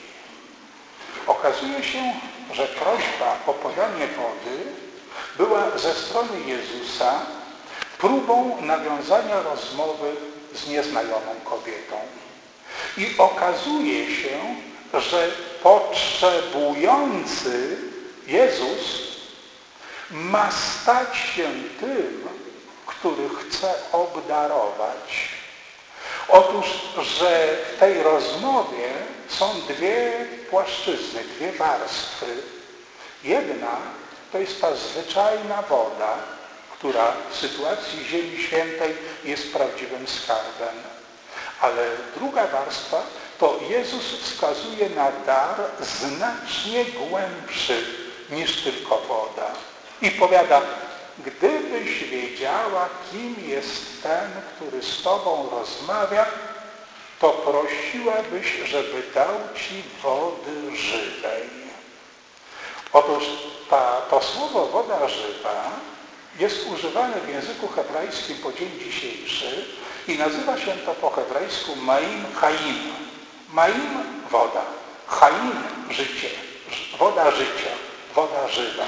Okazuje się, że prośba o podanie wody była ze strony Jezusa próbą nawiązania rozmowy z nieznajomą kobietą. I okazuje się, że potrzebujący Jezus ma stać się tym, który chce obdarować. Otóż, że w tej rozmowie są dwie płaszczyzny, dwie warstwy. Jedna to jest ta zwyczajna woda, która w sytuacji Ziemi Świętej jest prawdziwym skarbem. Ale druga warstwa to Jezus wskazuje na dar znacznie głębszy niż tylko woda. I powiada: gdybyś wiedziała, kim jest ten, który z tobą rozmawia, to prosiłabyś, żeby dał ci wody żywej. Otóż ta, to słowo woda żywa jest używane w języku hebrajskim po dzień dzisiejszy i nazywa się to po hebrajsku Maim Chaim. Maim – woda, Chaim – życie, woda życia, woda żywa.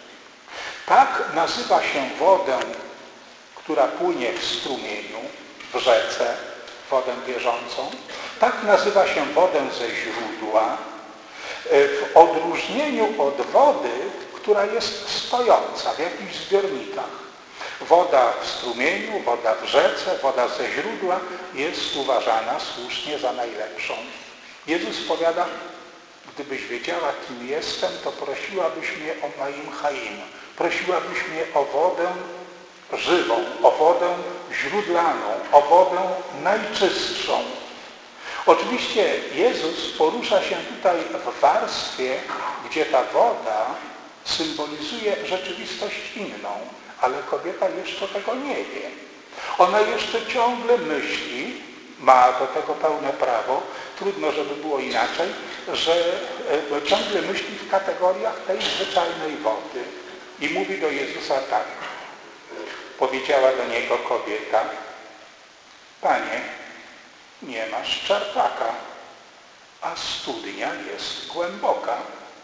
Tak nazywa się wodę, która płynie w strumieniu, w rzece, wodę bieżącą. Tak nazywa się wodę ze źródła, w odróżnieniu od wody, która jest stojąca w jakichś zbiornikach. Woda w strumieniu, woda w rzece, woda ze źródła jest uważana słusznie za najlepszą. Jezus powiada: gdybyś wiedziała, kim jestem, to prosiłabyś mnie o Maim Chaim. Prosiłabyś mnie o wodę żywą, o wodę źródlaną, o wodę najczystszą. Oczywiście Jezus porusza się tutaj w warstwie, gdzie ta woda symbolizuje rzeczywistość inną, ale kobieta jeszcze tego nie wie. Ona jeszcze ciągle myśli, ma do tego pełne prawo, trudno, żeby było inaczej, że ciągle myśli w kategoriach tej zwyczajnej wody. I mówi do Jezusa tak. Powiedziała do Niego kobieta: Panie, nie masz czerpaka, a studnia jest głęboka.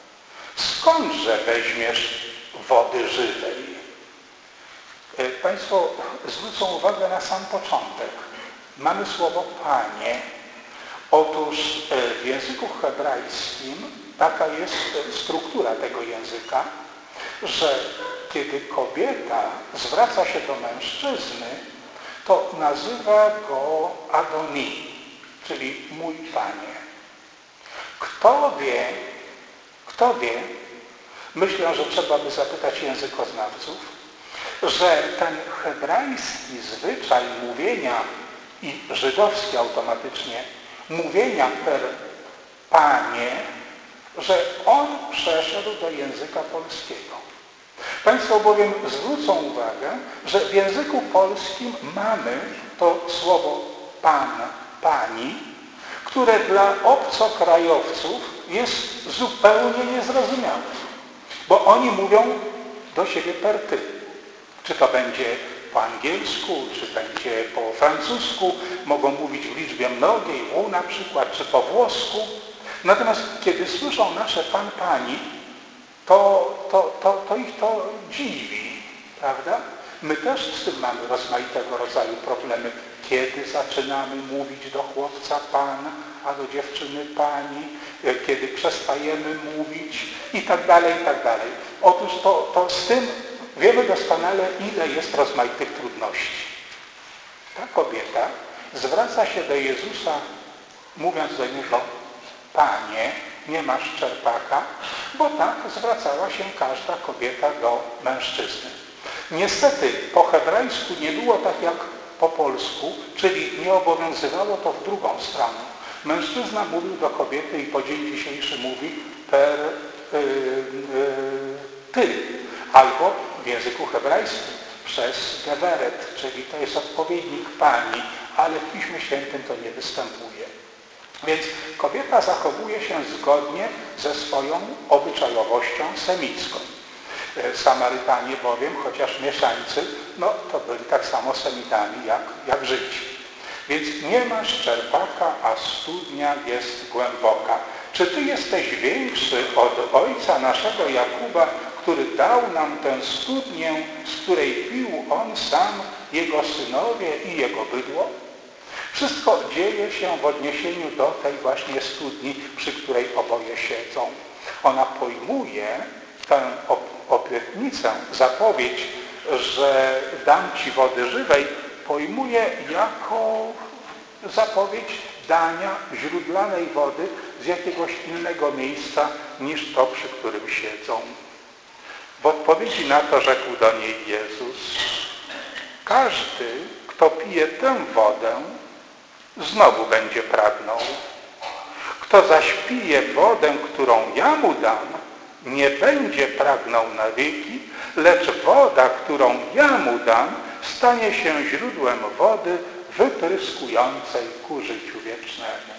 Skądże weźmiesz wody żywej? Państwo zwrócą uwagę na sam początek. Mamy słowo Panie. Otóż w języku hebrajskim taka jest struktura tego języka, że kiedy kobieta zwraca się do mężczyzny, to nazywa go Adoni, czyli mój Panie. Kto wie, kto wie, myślę, że trzeba by zapytać językoznawców, że ten hebrajski zwyczaj mówienia i żydowski automatycznie mówienia per Panie że on przeszedł do języka polskiego. Państwo bowiem zwrócą uwagę, że w języku polskim mamy to słowo pan, pani, które dla obcokrajowców jest zupełnie niezrozumiałe. Bo oni mówią do siebie per ty. Czy to będzie po angielsku, czy będzie po francusku, mogą mówić w liczbie mnogiej, u na przykład, czy po włosku. Natomiast kiedy słyszą nasze pan, pani, to, to, to, to ich to dziwi, prawda? My też z tym mamy rozmaitego rodzaju problemy. Kiedy zaczynamy mówić do chłopca pan, a do dziewczyny pani, kiedy przestajemy mówić i tak dalej, i tak dalej. Otóż to, to z tym wiemy doskonale, ile jest rozmaitych trudności. Ta kobieta zwraca się do Jezusa, mówiąc do Niego, Panie, nie masz czerpaka, bo tak zwracała się każda kobieta do mężczyzny. Niestety po hebrajsku nie było tak jak po polsku, czyli nie obowiązywało to w drugą stronę. Mężczyzna mówił do kobiety i po dzień dzisiejszy mówi per yy, yy, ty, albo w języku hebrajskim przez geweret, czyli to jest odpowiednik pani, ale w Piśmie Świętym to nie występuje. Więc kobieta zachowuje się zgodnie ze swoją obyczajowością semicką. Samarytanie bowiem, chociaż mieszańcy, no to byli tak samo Semitami jak, jak Żydzi. Więc nie masz czerpaka, a studnia jest głęboka. Czy ty jesteś większy od ojca naszego Jakuba, który dał nam tę studnię, z której pił on sam, jego synowie i jego bydło? Wszystko dzieje się w odniesieniu do tej właśnie studni, przy której oboje siedzą. Ona pojmuje tę obietnicę, zapowiedź, że dam ci wody żywej, pojmuje jako zapowiedź dania źródlanej wody z jakiegoś innego miejsca niż to, przy którym siedzą. W odpowiedzi na to rzekł do niej Jezus, każdy, kto pije tę wodę, znowu będzie pragnął. Kto zaś pije wodę, którą ja mu dam, nie będzie pragnął na wieki, lecz woda, którą ja mu dam, stanie się źródłem wody wypryskującej ku życiu wiecznemu.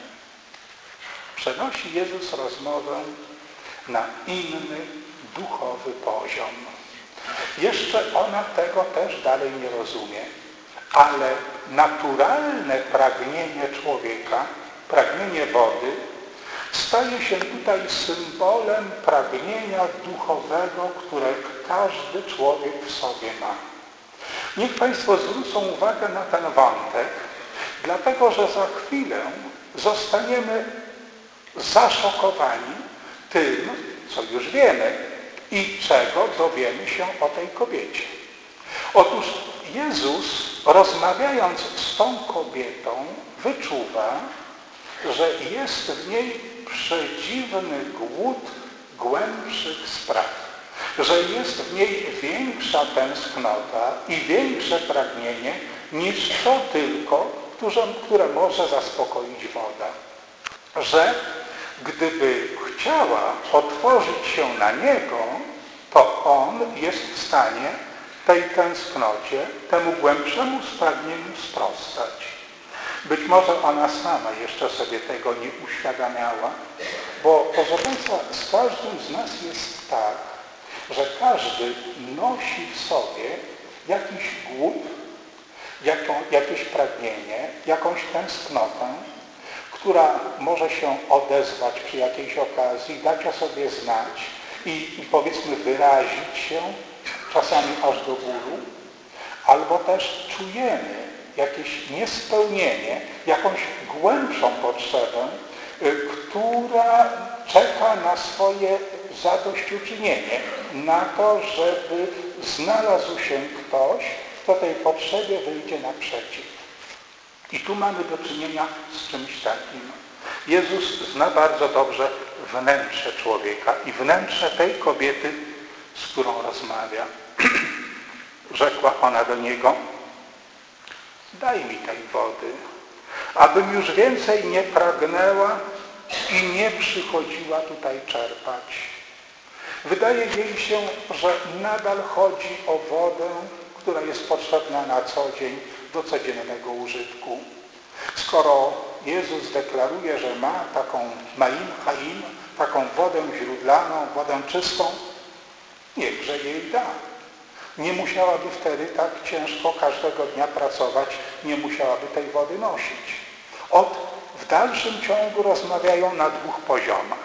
Przenosi Jezus rozmowę na inny, duchowy poziom. Jeszcze ona tego też dalej nie rozumie, ale naturalne pragnienie człowieka, pragnienie wody, staje się tutaj symbolem pragnienia duchowego, które każdy człowiek w sobie ma. Niech Państwo zwrócą uwagę na ten wątek, dlatego że za chwilę zostaniemy zaszokowani tym, co już wiemy i czego dowiemy się o tej kobiecie. Otóż Jezus, rozmawiając z tą kobietą, wyczuwa, że jest w niej przedziwny głód głębszych spraw, że jest w niej większa tęsknota i większe pragnienie niż to tylko, które, które może zaspokoić woda. Że gdyby chciała otworzyć się na Niego, to On jest w stanie tej tęsknocie, temu głębszemu pragnieniu sprostać. Być może ona sama jeszcze sobie tego nie uświadamiała, bo proszę Państwa, z każdym z nas jest tak, że każdy nosi w sobie jakiś głód, jaką, jakieś pragnienie, jakąś tęsknotę, która może się odezwać przy jakiejś okazji, dać o sobie znać i, i powiedzmy wyrazić się czasami aż do bólu, albo też czujemy jakieś niespełnienie, jakąś głębszą potrzebę, która czeka na swoje zadośćuczynienie, na to, żeby znalazł się ktoś, kto tej potrzebie wyjdzie naprzeciw. I tu mamy do czynienia z czymś takim. Jezus zna bardzo dobrze wnętrze człowieka i wnętrze tej kobiety, z którą rozmawia. Rzekła ona do Niego, daj mi tej wody, abym już więcej nie pragnęła i nie przychodziła tutaj czerpać. Wydaje jej się, że nadal chodzi o wodę, która jest potrzebna na co dzień do codziennego użytku. Skoro Jezus deklaruje, że ma taką Maim Chaim, taką wodę źródlaną, wodę czystą, niechże jej da. Nie musiałaby wtedy tak ciężko każdego dnia pracować, nie musiałaby tej wody nosić. Od, w dalszym ciągu rozmawiają na dwóch poziomach.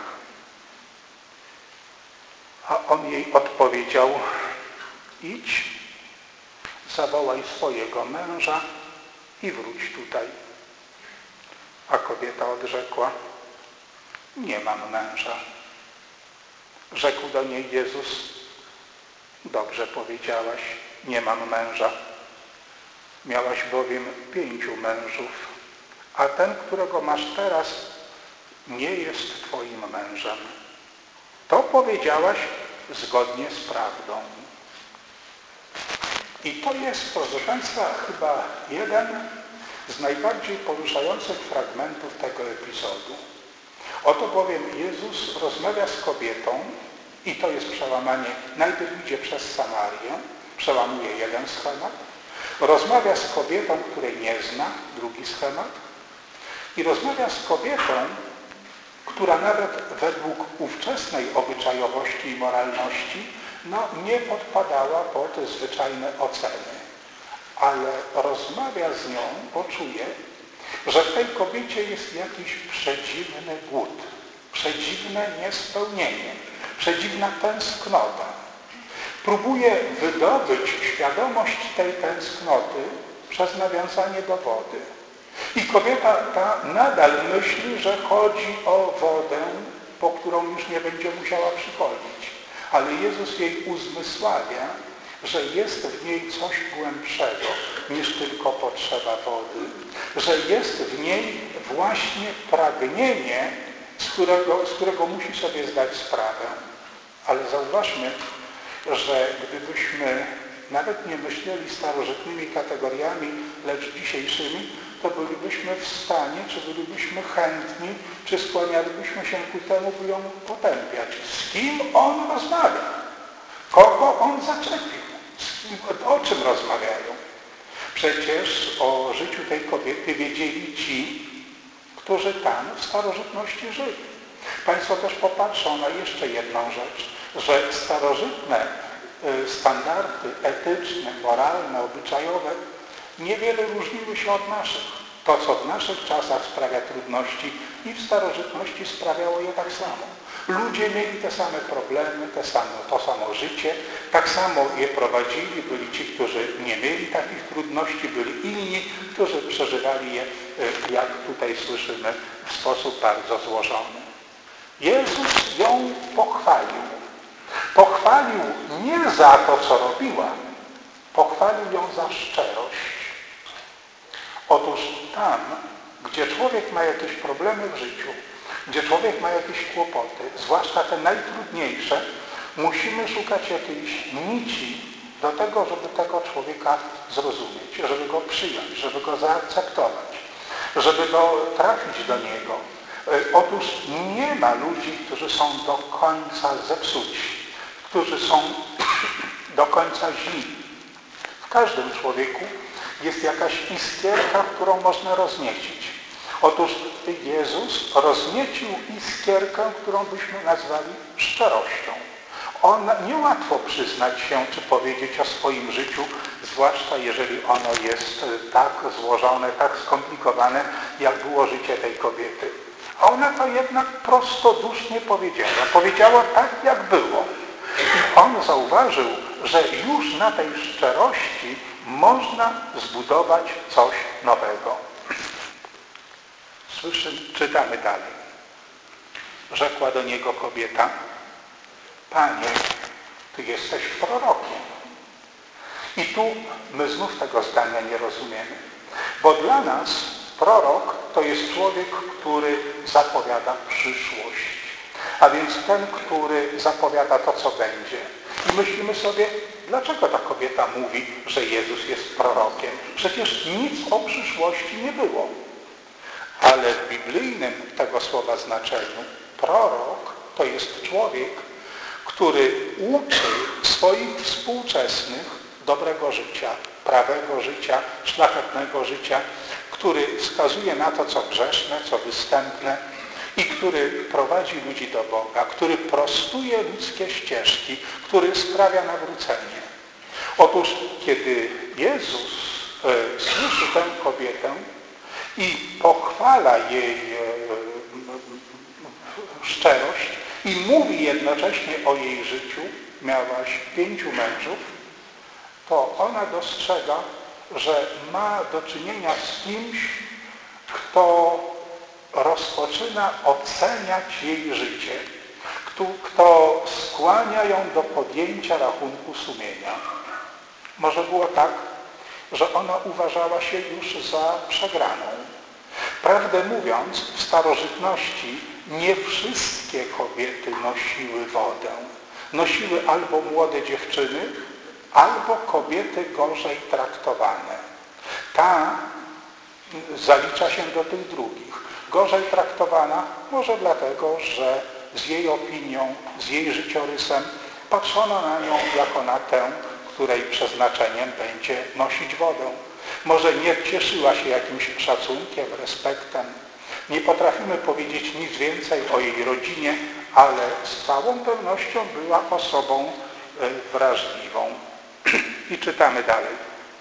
A on jej odpowiedział: idź, zawołaj swojego męża i wróć tutaj. A kobieta odrzekła: nie mam męża. Rzekł do niej Jezus: dobrze powiedziałaś, nie mam męża. Miałaś bowiem pięciu mężów, a ten, którego masz teraz, nie jest twoim mężem. To powiedziałaś zgodnie z prawdą. I to jest, proszę Państwa, chyba jeden z najbardziej poruszających fragmentów tego epizodu. Oto bowiem Jezus rozmawia z kobietą i to jest przełamanie, najpierw idzie przez Samarię, przełamuje jeden schemat, rozmawia z kobietą, której nie zna, drugi schemat, i rozmawia z kobietą, która nawet według ówczesnej obyczajowości i moralności no, nie podpadała pod zwyczajne oceny. Ale rozmawia z nią, bo czuje, że w tej kobiecie jest jakiś przedziwny głód, przedziwne niespełnienie, przedziwna tęsknota. Próbuje wydobyć świadomość tej tęsknoty przez nawiązanie do wody. I kobieta ta nadal myśli, że chodzi o wodę, po którą już nie będzie musiała przychodzić. Ale Jezus jej uzmysławia, że jest w niej coś głębszego niż tylko potrzeba wody. Że jest w niej właśnie pragnienie, z którego, z którego musi sobie zdać sprawę. Ale zauważmy, że gdybyśmy nawet nie myśleli starożytnymi kategoriami, lecz dzisiejszymi, to bylibyśmy w stanie, czy bylibyśmy chętni, czy skłanialibyśmy się ku temu, by ją potępiać. Z kim on rozmawia? Kogo on zaczepił? Z kim, o czym rozmawiają? Przecież o życiu tej kobiety wiedzieli ci, którzy tam w starożytności żyli. Państwo też popatrzą na jeszcze jedną rzecz, że starożytne standardy etyczne, moralne, obyczajowe niewiele różniły się od naszych. To, co w naszych czasach sprawia trudności i w starożytności sprawiało je tak samo. Ludzie mieli te same problemy, te same, to samo życie, tak samo je prowadzili. Byli ci, którzy nie mieli takich trudności, byli inni, którzy przeżywali je, jak tutaj słyszymy, w sposób bardzo złożony. Jezus ją pochwalił. Pochwalił nie za to, co robiła, pochwalił ją za szczerość. Otóż tam, gdzie człowiek ma jakieś problemy w życiu, gdzie człowiek ma jakieś kłopoty, zwłaszcza te najtrudniejsze, musimy szukać jakiejś nici do tego, żeby tego człowieka zrozumieć, żeby go przyjąć, żeby go zaakceptować, żeby go trafić do niego. Otóż nie ma ludzi, którzy są do końca zepsuci, którzy są do końca źli. W każdym człowieku jest jakaś iskierka, którą można rozniecić. Otóż Jezus rozniecił iskierkę, którą byśmy nazwali szczerością. On niełatwo przyznać się, czy powiedzieć o swoim życiu, zwłaszcza jeżeli ono jest tak złożone, tak skomplikowane, jak było życie tej kobiety. A ona to jednak prostodusznie powiedziała. Powiedziała tak, jak było. I on zauważył, że już na tej szczerości można zbudować coś nowego. Słyszymy, czytamy dalej. Rzekła do niego kobieta: Panie, Ty jesteś prorokiem. I tu my znów tego zdania nie rozumiemy. Bo dla nas prorok to jest człowiek, który zapowiada przyszłość. A więc ten, który zapowiada to, co będzie. I myślimy sobie, dlaczego ta kobieta mówi, że Jezus jest prorokiem? Przecież nic o przyszłości nie było. ale w biblijnym tego słowa znaczeniu prorok to jest człowiek, który uczy swoich współczesnych dobrego życia, prawego życia, szlachetnego życia, który wskazuje na to, co grzeszne, co występne i który prowadzi ludzi do Boga, który prostuje ludzkie ścieżki, który sprawia nawrócenie. Otóż, kiedy Jezus e, słyszy tę kobietę i pochwala jej e, szczerość i mówi jednocześnie o jej życiu, miałaś pięciu mężów, to ona dostrzega, że ma do czynienia z kimś, kto rozpoczyna oceniać jej życie, kto, kto skłania ją do podjęcia rachunku sumienia. Może było tak, że ona uważała się już za przegraną. Prawdę mówiąc, w starożytności nie wszystkie kobiety nosiły wodę. Nosiły albo młode dziewczyny, albo kobiety gorzej traktowane. Ta zalicza się do tych drugich. Gorzej traktowana może dlatego, że z jej opinią, z jej życiorysem patrzono na nią jako na tę, której przeznaczeniem będzie nosić wodę. Może nie cieszyła się jakimś szacunkiem, respektem. Nie potrafimy powiedzieć nic więcej o jej rodzinie, ale z całą pewnością była osobą wrażliwą. I czytamy dalej.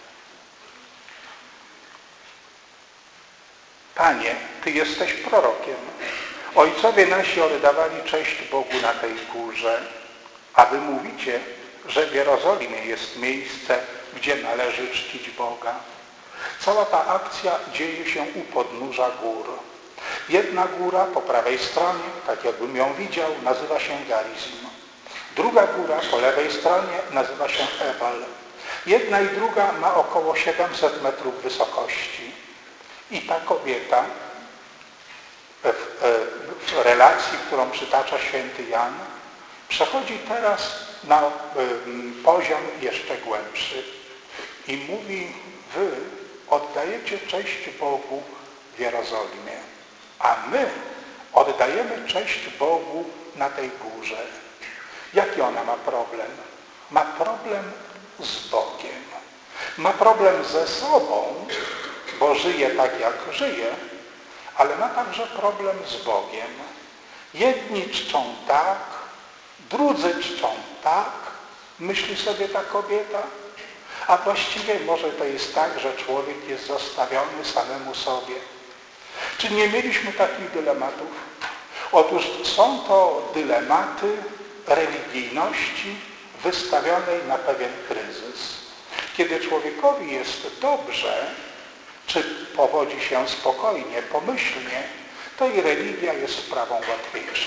Panie, Ty jesteś prorokiem. Ojcowie nasi oddawali cześć Bogu na tej górze, a Wy mówicie, że w Jerozolimie jest miejsce, gdzie należy czcić Boga. Cała ta akcja dzieje się u podnóża gór. Jedna góra po prawej stronie, tak jakbym ją widział, nazywa się Garizim. Druga góra po lewej stronie nazywa się Ebal. Jedna i druga ma około siedemset metrów wysokości. I ta kobieta w, w relacji, którą przytacza święty Jan, przechodzi teraz na poziom jeszcze głębszy i mówi: wy oddajecie cześć Bogu w Jerozolimie, a my oddajemy cześć Bogu na tej górze. Jaki ona ma problem? Ma problem z Bogiem. Ma problem ze sobą, bo żyje tak, jak żyje, ale ma także problem z Bogiem. Jedni czczą tak, drudzy czczą tak, myśli sobie ta kobieta, a właściwie może to jest tak, że człowiek jest zostawiony samemu sobie. Czy nie mieliśmy takich dylematów? Otóż są to dylematy religijności wystawionej na pewien kryzys. Kiedy człowiekowi jest dobrze, czy powodzi się spokojnie, pomyślnie, to i religia jest sprawą łatwiejszą.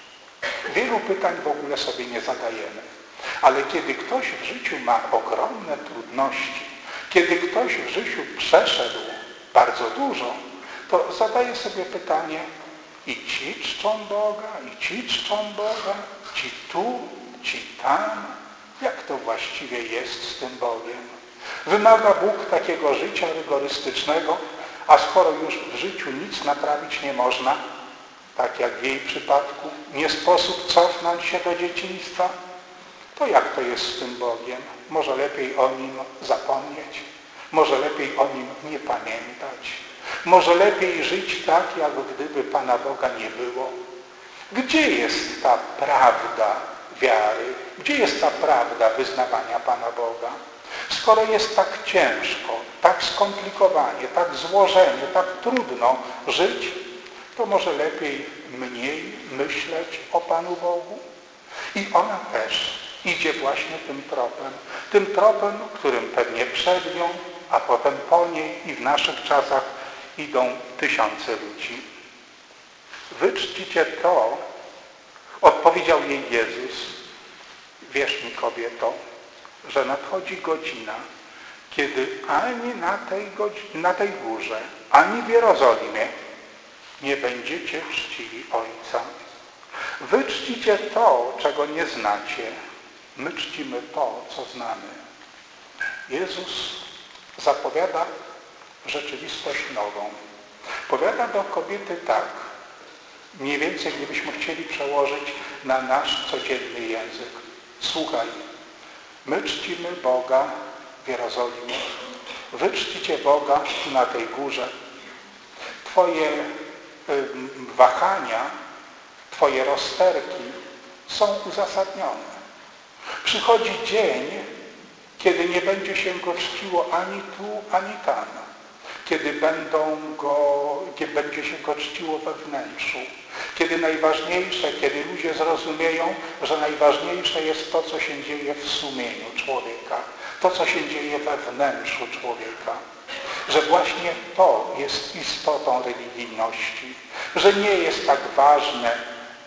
Wielu pytań w ogóle sobie nie zadajemy. Ale kiedy ktoś w życiu ma ogromne trudności, kiedy ktoś w życiu przeszedł bardzo dużo, to zadaje sobie pytanie: i ci czczą Boga, i ci czczą Boga, ci tu, ci tam. Jak to właściwie jest z tym Bogiem? Wymaga Bóg takiego życia rygorystycznego, a skoro już w życiu nic naprawić nie można, tak jak w jej przypadku, nie sposób cofnąć się do dzieciństwa, to jak to jest z tym Bogiem? Może lepiej o Nim zapomnieć, może lepiej o Nim nie pamiętać, może lepiej żyć tak, jak gdyby Pana Boga nie było. Gdzie jest ta prawda wiary? Gdzie jest ta prawda wyznawania Pana Boga? Skoro jest tak ciężko, tak skomplikowanie, tak złożenie, tak trudno żyć, to może lepiej mniej myśleć o Panu Bogu? I ona też idzie właśnie tym tropem. Tym tropem, którym pewnie przed nią, a potem po niej i w naszych czasach idą tysiące ludzi. Wy czcicie to, odpowiedział jej Jezus: wierz mi, kobieto, że nadchodzi godzina, kiedy ani na tej, na tej górze, ani w Jerozolimie nie będziecie czcili Ojca. Wy czcicie to, czego nie znacie. My czcimy to, co znamy. Jezus zapowiada rzeczywistość nową. Powiada do kobiety tak, mniej więcej gdybyśmy chcieli przełożyć na nasz codzienny język. Słuchaj, my czcimy Boga w Jerozolimie. Wy czcicie Boga tu na tej górze. Twoje y, wahania, Twoje rozterki są uzasadnione. Przychodzi dzień, kiedy nie będzie się go czciło ani tu, ani tam. Kiedy będą go, kiedy będzie się go czciło we wnętrzu. Kiedy najważniejsze, kiedy ludzie zrozumieją, że najważniejsze jest to, co się dzieje w sumieniu człowieka. To, co się dzieje we wnętrzu człowieka. Że właśnie to jest istotą religijności. Że nie jest tak ważne,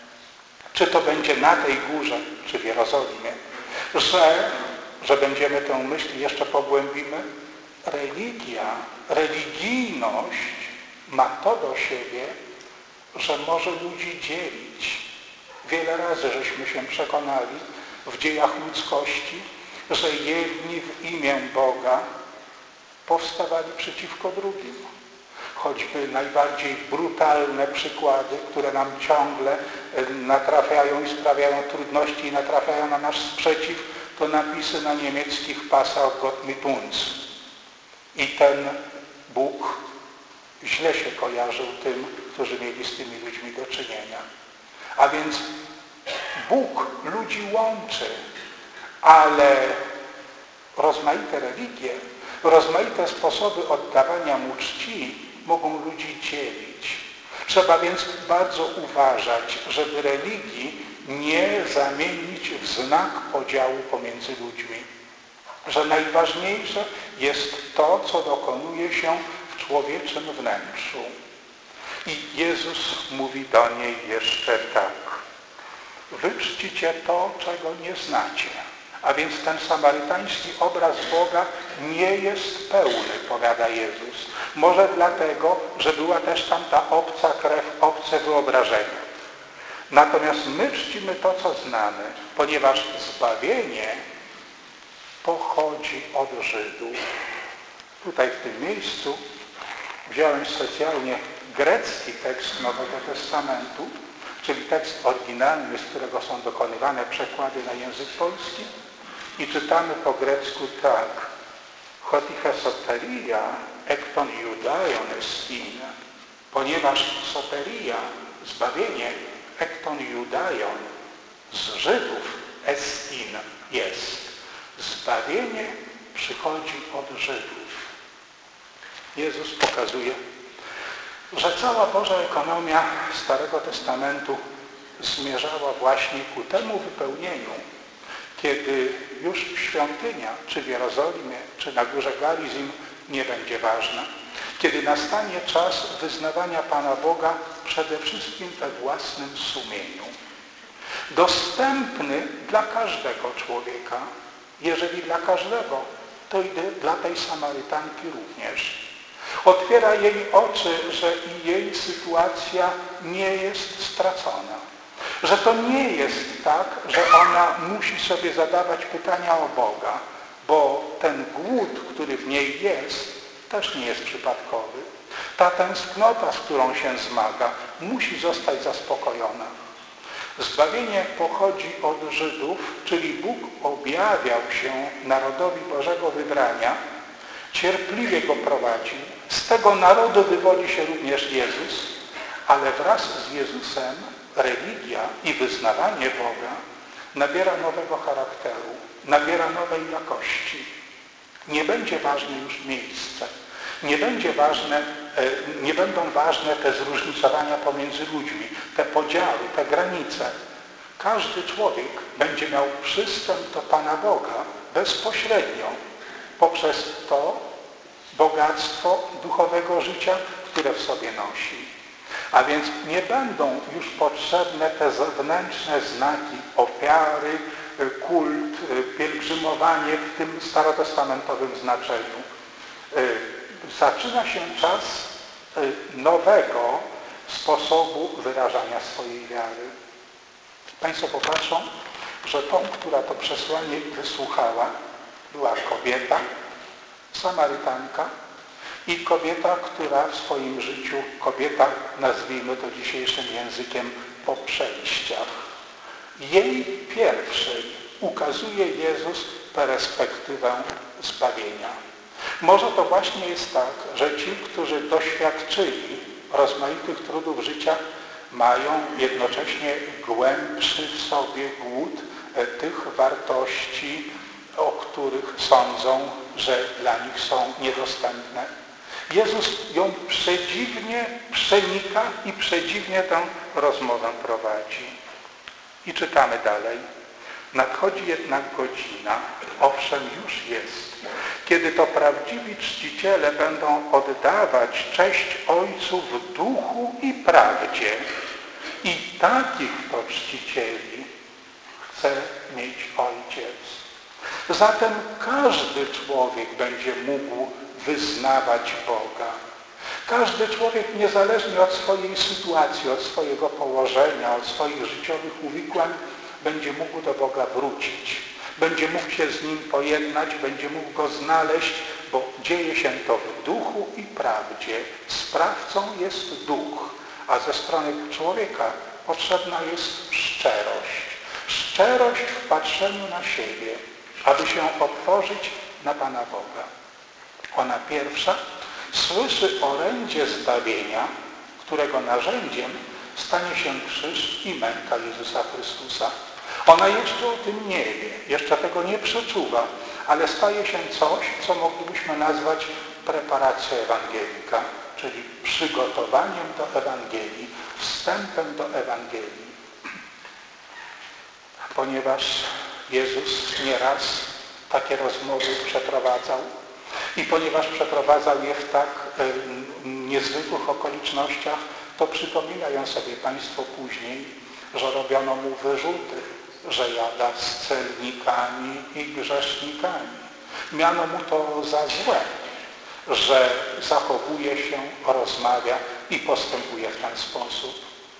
czy to będzie na tej górze, czy w Jerozolimie. Że, że będziemy tę myśl jeszcze pogłębimy. Religia, religijność ma to do siebie, że może ludzi dzielić. Wiele razy żeśmy się przekonali w dziejach ludzkości, że jedni w imię Boga powstawali przeciwko drugim. Choćby najbardziej brutalne przykłady, które nam ciągle natrafiają i sprawiają trudności i natrafiają na nasz sprzeciw, to napisy na niemieckich pasach Gott mit uns. I ten Bóg źle się kojarzył tym, którzy mieli z tymi ludźmi do czynienia. A więc Bóg ludzi łączy, ale rozmaite religie, rozmaite sposoby oddawania Mu czci mogą ludzi dzielić. Trzeba więc bardzo uważać, żeby religii nie zamienić w znak podziału pomiędzy ludźmi. Że najważniejsze jest to, co dokonuje się w człowieczym wnętrzu. I Jezus mówi do niej jeszcze tak. Wy czcicie to, czego nie znacie. A więc ten samarytański obraz Boga nie jest pełny, powiada Jezus. Może dlatego, że była też tam ta obca krew, obce wyobrażenie. Natomiast my czcimy to, co znamy, ponieważ zbawienie pochodzi od Żydów. Tutaj w tym miejscu wziąłem specjalnie grecki tekst Nowego Testamentu, czyli tekst oryginalny, z którego są dokonywane przekłady na język polski i czytamy po grecku tak. Chotiche soteria ekton judaion estin, ponieważ soteria, zbawienie, ekton judaion, z Żydów estin jest. Zbawienie przychodzi od Żydów. Jezus pokazuje, że cała Boża ekonomia Starego Testamentu zmierzała właśnie ku temu wypełnieniu, kiedy już świątynia, czy w Jerozolimie, czy na górze Garizim nie będzie ważna. Kiedy nastanie czas wyznawania Pana Boga przede wszystkim we własnym sumieniu. Dostępny dla każdego człowieka. Jeżeli dla każdego, to i dla tej Samarytanki również. Otwiera jej oczy, że i jej sytuacja nie jest stracona. Że to nie jest tak, że ona musi sobie zadawać pytania o Boga, bo ten głód, który w niej jest, też nie jest przypadkowy. Ta tęsknota, z którą się zmaga, musi zostać zaspokojona. Zbawienie pochodzi od Żydów, czyli Bóg objawiał się narodowi Bożego wybrania, cierpliwie go prowadził. Z tego narodu wywodzi się również Jezus, ale wraz z Jezusem religia i wyznawanie Boga nabiera nowego charakteru, nabiera nowej jakości. Nie będzie ważne już miejsce, nie, będzie ważne, nie będą ważne te zróżnicowania pomiędzy ludźmi, te podziały, te granice. Każdy człowiek będzie miał przystęp do Pana Boga bezpośrednio poprzez to bogactwo duchowego życia, które w sobie nosi. A więc nie będą już potrzebne te zewnętrzne znaki, ofiary, kult, pielgrzymowanie w tym starotestamentowym znaczeniu. Zaczyna się czas nowego sposobu wyrażania swojej wiary. Państwo popatrzą, że tą, która to przesłanie wysłuchała, była kobieta, Samarytanka, I kobieta, która w swoim życiu, kobieta, nazwijmy to dzisiejszym językiem, po przejściach, jej pierwszej ukazuje Jezus perspektywę zbawienia. Może to właśnie jest tak, że ci, którzy doświadczyli rozmaitych trudów życia, mają jednocześnie głębszy w sobie głód tych wartości, o których sądzą, że dla nich są niedostępne. Jezus ją przedziwnie przenika i przedziwnie tę rozmowę prowadzi. I czytamy dalej. Nadchodzi jednak godzina, owszem już jest, kiedy to prawdziwi czciciele będą oddawać cześć Ojcu w duchu i prawdzie. I takich to czcicieli chce mieć Ojciec. Zatem każdy człowiek będzie mógł wyznawać Boga. Każdy człowiek, niezależnie od swojej sytuacji, od swojego położenia, od swoich życiowych uwikłań, będzie mógł do Boga wrócić. Będzie mógł się z Nim pojednać, będzie mógł Go znaleźć, bo dzieje się to w duchu i prawdzie. Sprawcą jest duch, a ze strony człowieka potrzebna jest szczerość. Szczerość w patrzeniu na siebie, aby się otworzyć na Pana Boga. Ona pierwsza słyszy orędzie zbawienia, którego narzędziem stanie się krzyż i męka Jezusa Chrystusa. Ona jeszcze o tym nie wie, jeszcze tego nie przeczuwa, ale staje się coś, co moglibyśmy nazwać preparacją ewangelika, czyli przygotowaniem do Ewangelii, wstępem do Ewangelii. Ponieważ Jezus nieraz takie rozmowy przeprowadzał i ponieważ przeprowadzał je w tak y, niezwykłych okolicznościach, to przypominają sobie Państwo później, że robiono mu wyrzuty, że jada z celnikami i grzesznikami. Miano mu to za złe, że zachowuje się, rozmawia i postępuje w ten sposób.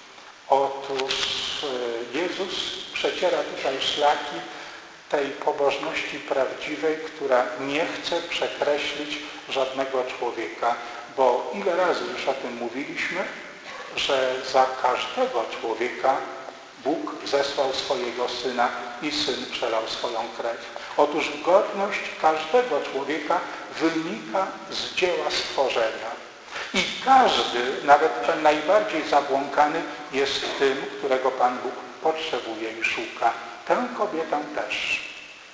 Otóż Jezus przeciera tutaj szlaki tej pobożności prawdziwej, która nie chce przekreślić żadnego człowieka, bo ile razy już o tym mówiliśmy, że za każdego człowieka Bóg zesłał swojego Syna i Syn przelał swoją krew. Otóż godność każdego człowieka wynika z dzieła stworzenia. I każdy, nawet ten najbardziej zabłąkany, jest tym, którego Pan Bóg potrzebuje i szuka. Tę kobietę też.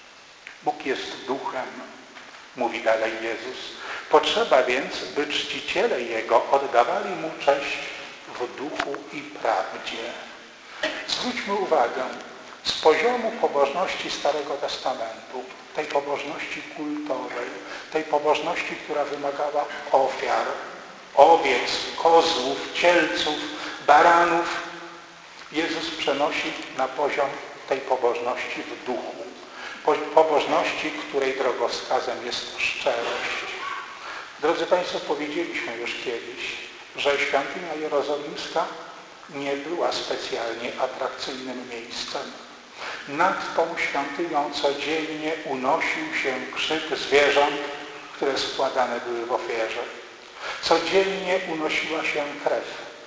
Bóg jest duchem, mówi dalej Jezus. Potrzeba więc, by czciciele Jego oddawali Mu cześć w duchu i prawdzie. Zwróćmy uwagę, z poziomu pobożności Starego Testamentu, tej pobożności kultowej, tej pobożności, która wymagała ofiar, owiec, kozłów, cielców, baranów, Jezus przenosi na poziom tej pobożności w duchu. Pobożności, której drogowskazem jest szczerość. Drodzy Państwo, powiedzieliśmy już kiedyś, że świątynia jerozolimska nie była specjalnie atrakcyjnym miejscem. Nad tą świątynią codziennie unosił się krzyk zwierząt, które składane były w ofierze. Codziennie unosiła się krew.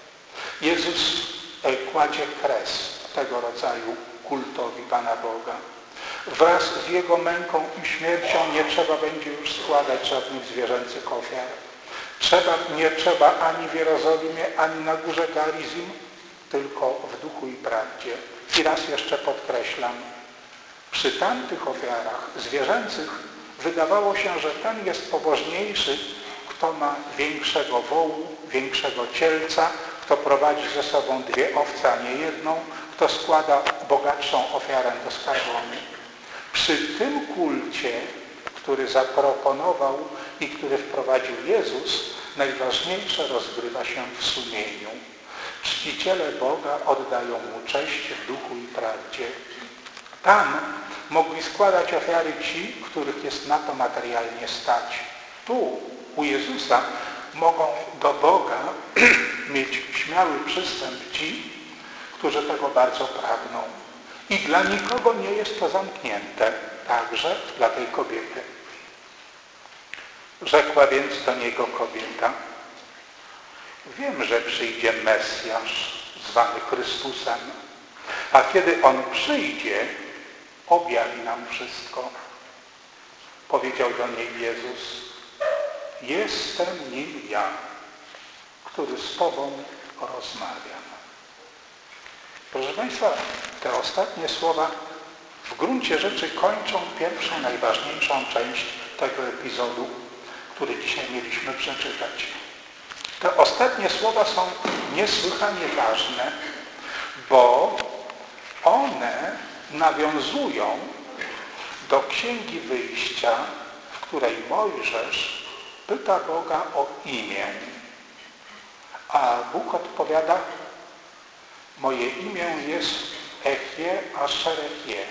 Jezus kładzie kres tego rodzaju kultowi Pana Boga. Wraz z Jego męką i śmiercią nie trzeba będzie już składać żadnych zwierzęcych ofiar. Trzeba, nie trzeba ani w Jerozolimie, ani na górze Garizim, tylko w duchu i prawdzie. I raz jeszcze podkreślam, przy tamtych ofiarach zwierzęcych wydawało się, że ten jest pobożniejszy, kto ma większego wołu, większego cielca, kto prowadzi ze sobą dwie owce, a nie jedną, kto składa bogatszą ofiarę do skarbony. Przy tym kulcie, który zaproponował i który wprowadził Jezus, najważniejsze rozgrywa się w sumieniu. Czciciele Boga oddają Mu cześć w duchu i prawdzie. Tam mogli składać ofiary ci, których jest na to materialnie stać. Tu, u Jezusa, mogą do Boga mieć śmiały przystęp ci, którzy tego bardzo pragną. I dla nikogo nie jest to zamknięte, także dla tej kobiety. Rzekła więc do niego kobieta: wiem, że przyjdzie Mesjasz, zwany Chrystusem, a kiedy On przyjdzie, objawi nam wszystko. Powiedział do niej Jezus: jestem nim ja, który z Tobą rozmawiam. Proszę Państwa, te ostatnie słowa w gruncie rzeczy kończą pierwszą, najważniejszą część tego epizodu, który dzisiaj mieliśmy przeczytać. Te ostatnie słowa są niesłychanie ważne, bo one nawiązują do Księgi Wyjścia, w której Mojżesz pyta Boga o imię. A Bóg odpowiada: moje imię jest Echje Asher-Echje.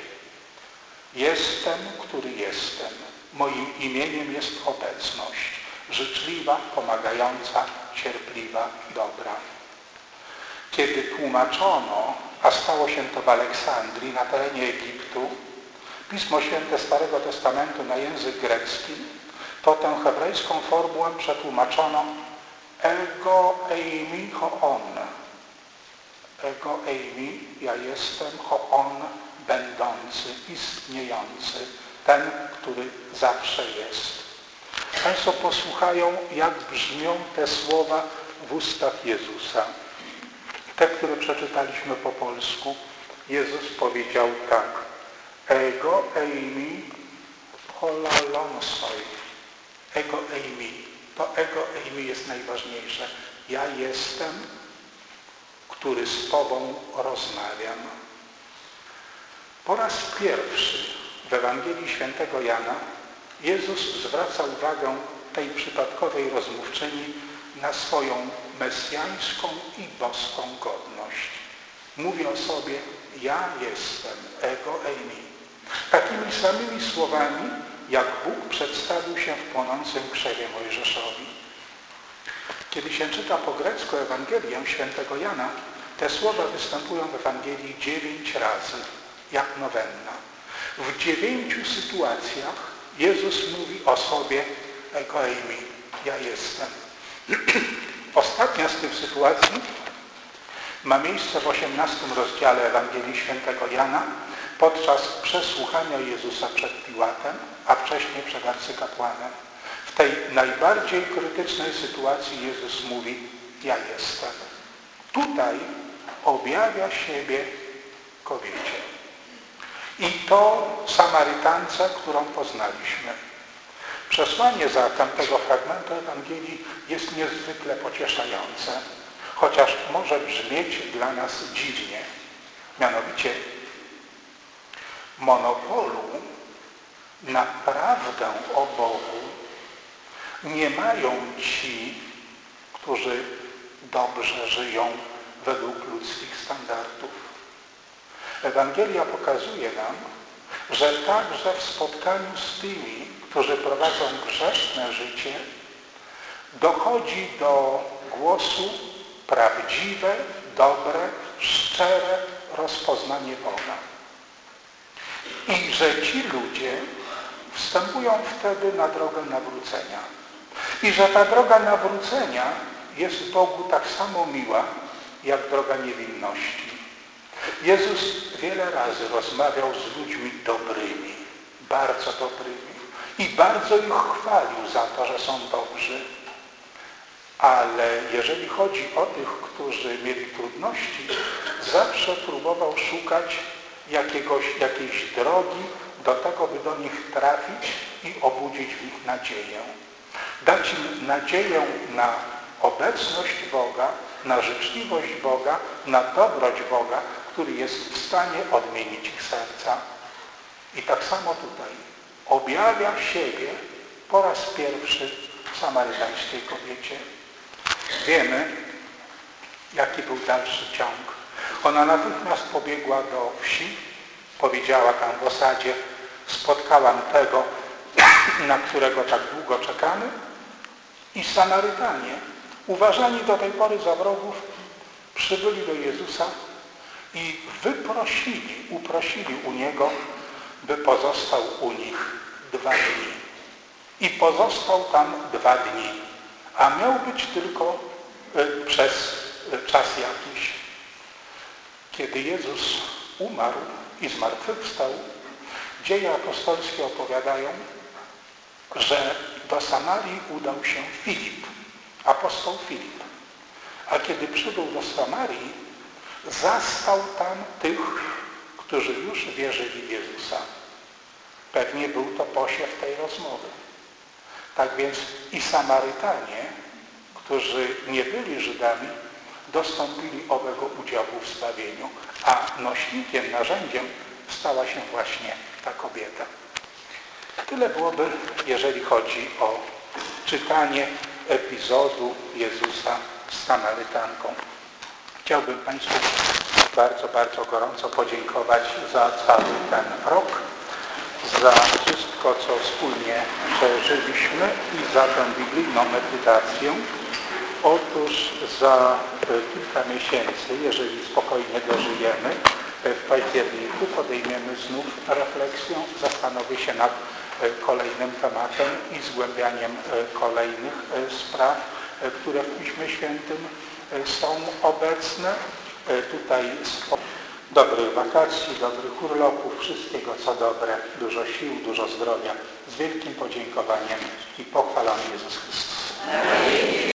Jestem, który jestem. Moim imieniem jest obecność. Życzliwa, pomagająca, cierpliwa, dobra. Kiedy tłumaczono, a stało się to w Aleksandrii, na terenie Egiptu, Pismo Święte Starego Testamentu na język grecki, to tę hebrajską formułę przetłumaczono ego eimi hoon. Ego eimi, ja jestem, hoon, będący, istniejący, ten, który zawsze jest. Państwo posłuchają, jak brzmią te słowa w ustach Jezusa. Te, które przeczytaliśmy po polsku. Jezus powiedział tak: ego eimi holalonsoi. Ego eimi. To ego eimi jest najważniejsze. Ja jestem, który z Tobą rozmawiam. Po raz pierwszy w Ewangelii Świętego Jana Jezus zwraca uwagę tej przypadkowej rozmówczyni na swoją mesjańską i boską godność. Mówi o sobie: ja jestem, ego eimi. Takimi samymi słowami, jak Bóg przedstawił się w płonącym krzewie Mojżeszowi. Kiedy się czyta po grecku Ewangelię Świętego Jana, te słowa występują w Ewangelii dziewięć razy, jak nowenna. W dziewięciu sytuacjach Jezus mówi o sobie ego eimi, ja jestem. Ostatnia z tych sytuacji ma miejsce w osiemnastym rozdziale Ewangelii Świętego Jana podczas przesłuchania Jezusa przed Piłatem, a wcześniej przed arcykapłanem. W tej najbardziej krytycznej sytuacji Jezus mówi: ja jestem. Tutaj objawia siebie kobiecie. I to Samarytance, którą poznaliśmy. Przesłanie zatem tego fragmentu Ewangelii jest niezwykle pocieszające, chociaż może brzmieć dla nas dziwnie. Mianowicie monopolu na prawdę o Bogu nie mają ci, którzy dobrze żyją według ludzkich standardów. Ewangelia pokazuje nam, że także w spotkaniu z tymi, którzy prowadzą grzeszne życie, dochodzi do głosu prawdziwe, dobre, szczere rozpoznanie Boga. I że ci ludzie wstępują wtedy na drogę nawrócenia. I że ta droga nawrócenia jest Bogu tak samo miła, jak droga niewinności. Jezus wiele razy rozmawiał z ludźmi dobrymi, bardzo dobrymi i bardzo ich chwalił za to, że są dobrzy. Ale jeżeli chodzi o tych, którzy mieli trudności, zawsze próbował szukać jakiegoś, jakiejś drogi do tego, by do nich trafić i obudzić w nich nadzieję. Dać im nadzieję na obecność Boga, na życzliwość Boga, na dobroć Boga, który jest w stanie odmienić ich serca. I tak samo tutaj objawia siebie po raz pierwszy samarytańskiej kobiecie. Wiemy, jaki był dalszy ciąg. Ona natychmiast pobiegła do wsi, powiedziała tam w osadzie: spotkałam tego, na którego tak długo czekamy. I Samarytanie, uważani do tej pory za wrogów, przybyli do Jezusa i wyprosili, uprosili u Niego, by pozostał u nich dwa dni. i pozostał tam dwa dni, a miał być tylko przez czas jakiś. Kiedy Jezus umarł i zmartwychwstał, dzieje apostolskie opowiadają, że do Samarii udał się Filip, apostoł Filip. A kiedy przybył do Samarii, zastał tam tych, którzy już wierzyli w Jezusa. Pewnie był to posiew tej rozmowy. Tak więc i Samarytanie, którzy nie byli Żydami, dostąpili owego udziału w zbawieniu, a nośnikiem, narzędziem stała się właśnie ta kobieta. Tyle byłoby, jeżeli chodzi o czytanie epizodu Jezusa z Samarytanką. Chciałbym Państwu bardzo, bardzo gorąco podziękować za cały ten rok, za wszystko, co wspólnie przeżyliśmy i za tę biblijną medytację. Otóż za kilka miesięcy, jeżeli spokojnie dożyjemy, w październiku podejmiemy znów refleksję, zastanowię się nad kolejnym tematem i zgłębianiem kolejnych spraw, które w Piśmie Świętym są obecne. Tutaj dobrych wakacji, dobrych urlopów, wszystkiego co dobre, dużo sił, dużo zdrowia, z wielkim podziękowaniem i pochwalony Jezus Chrystus.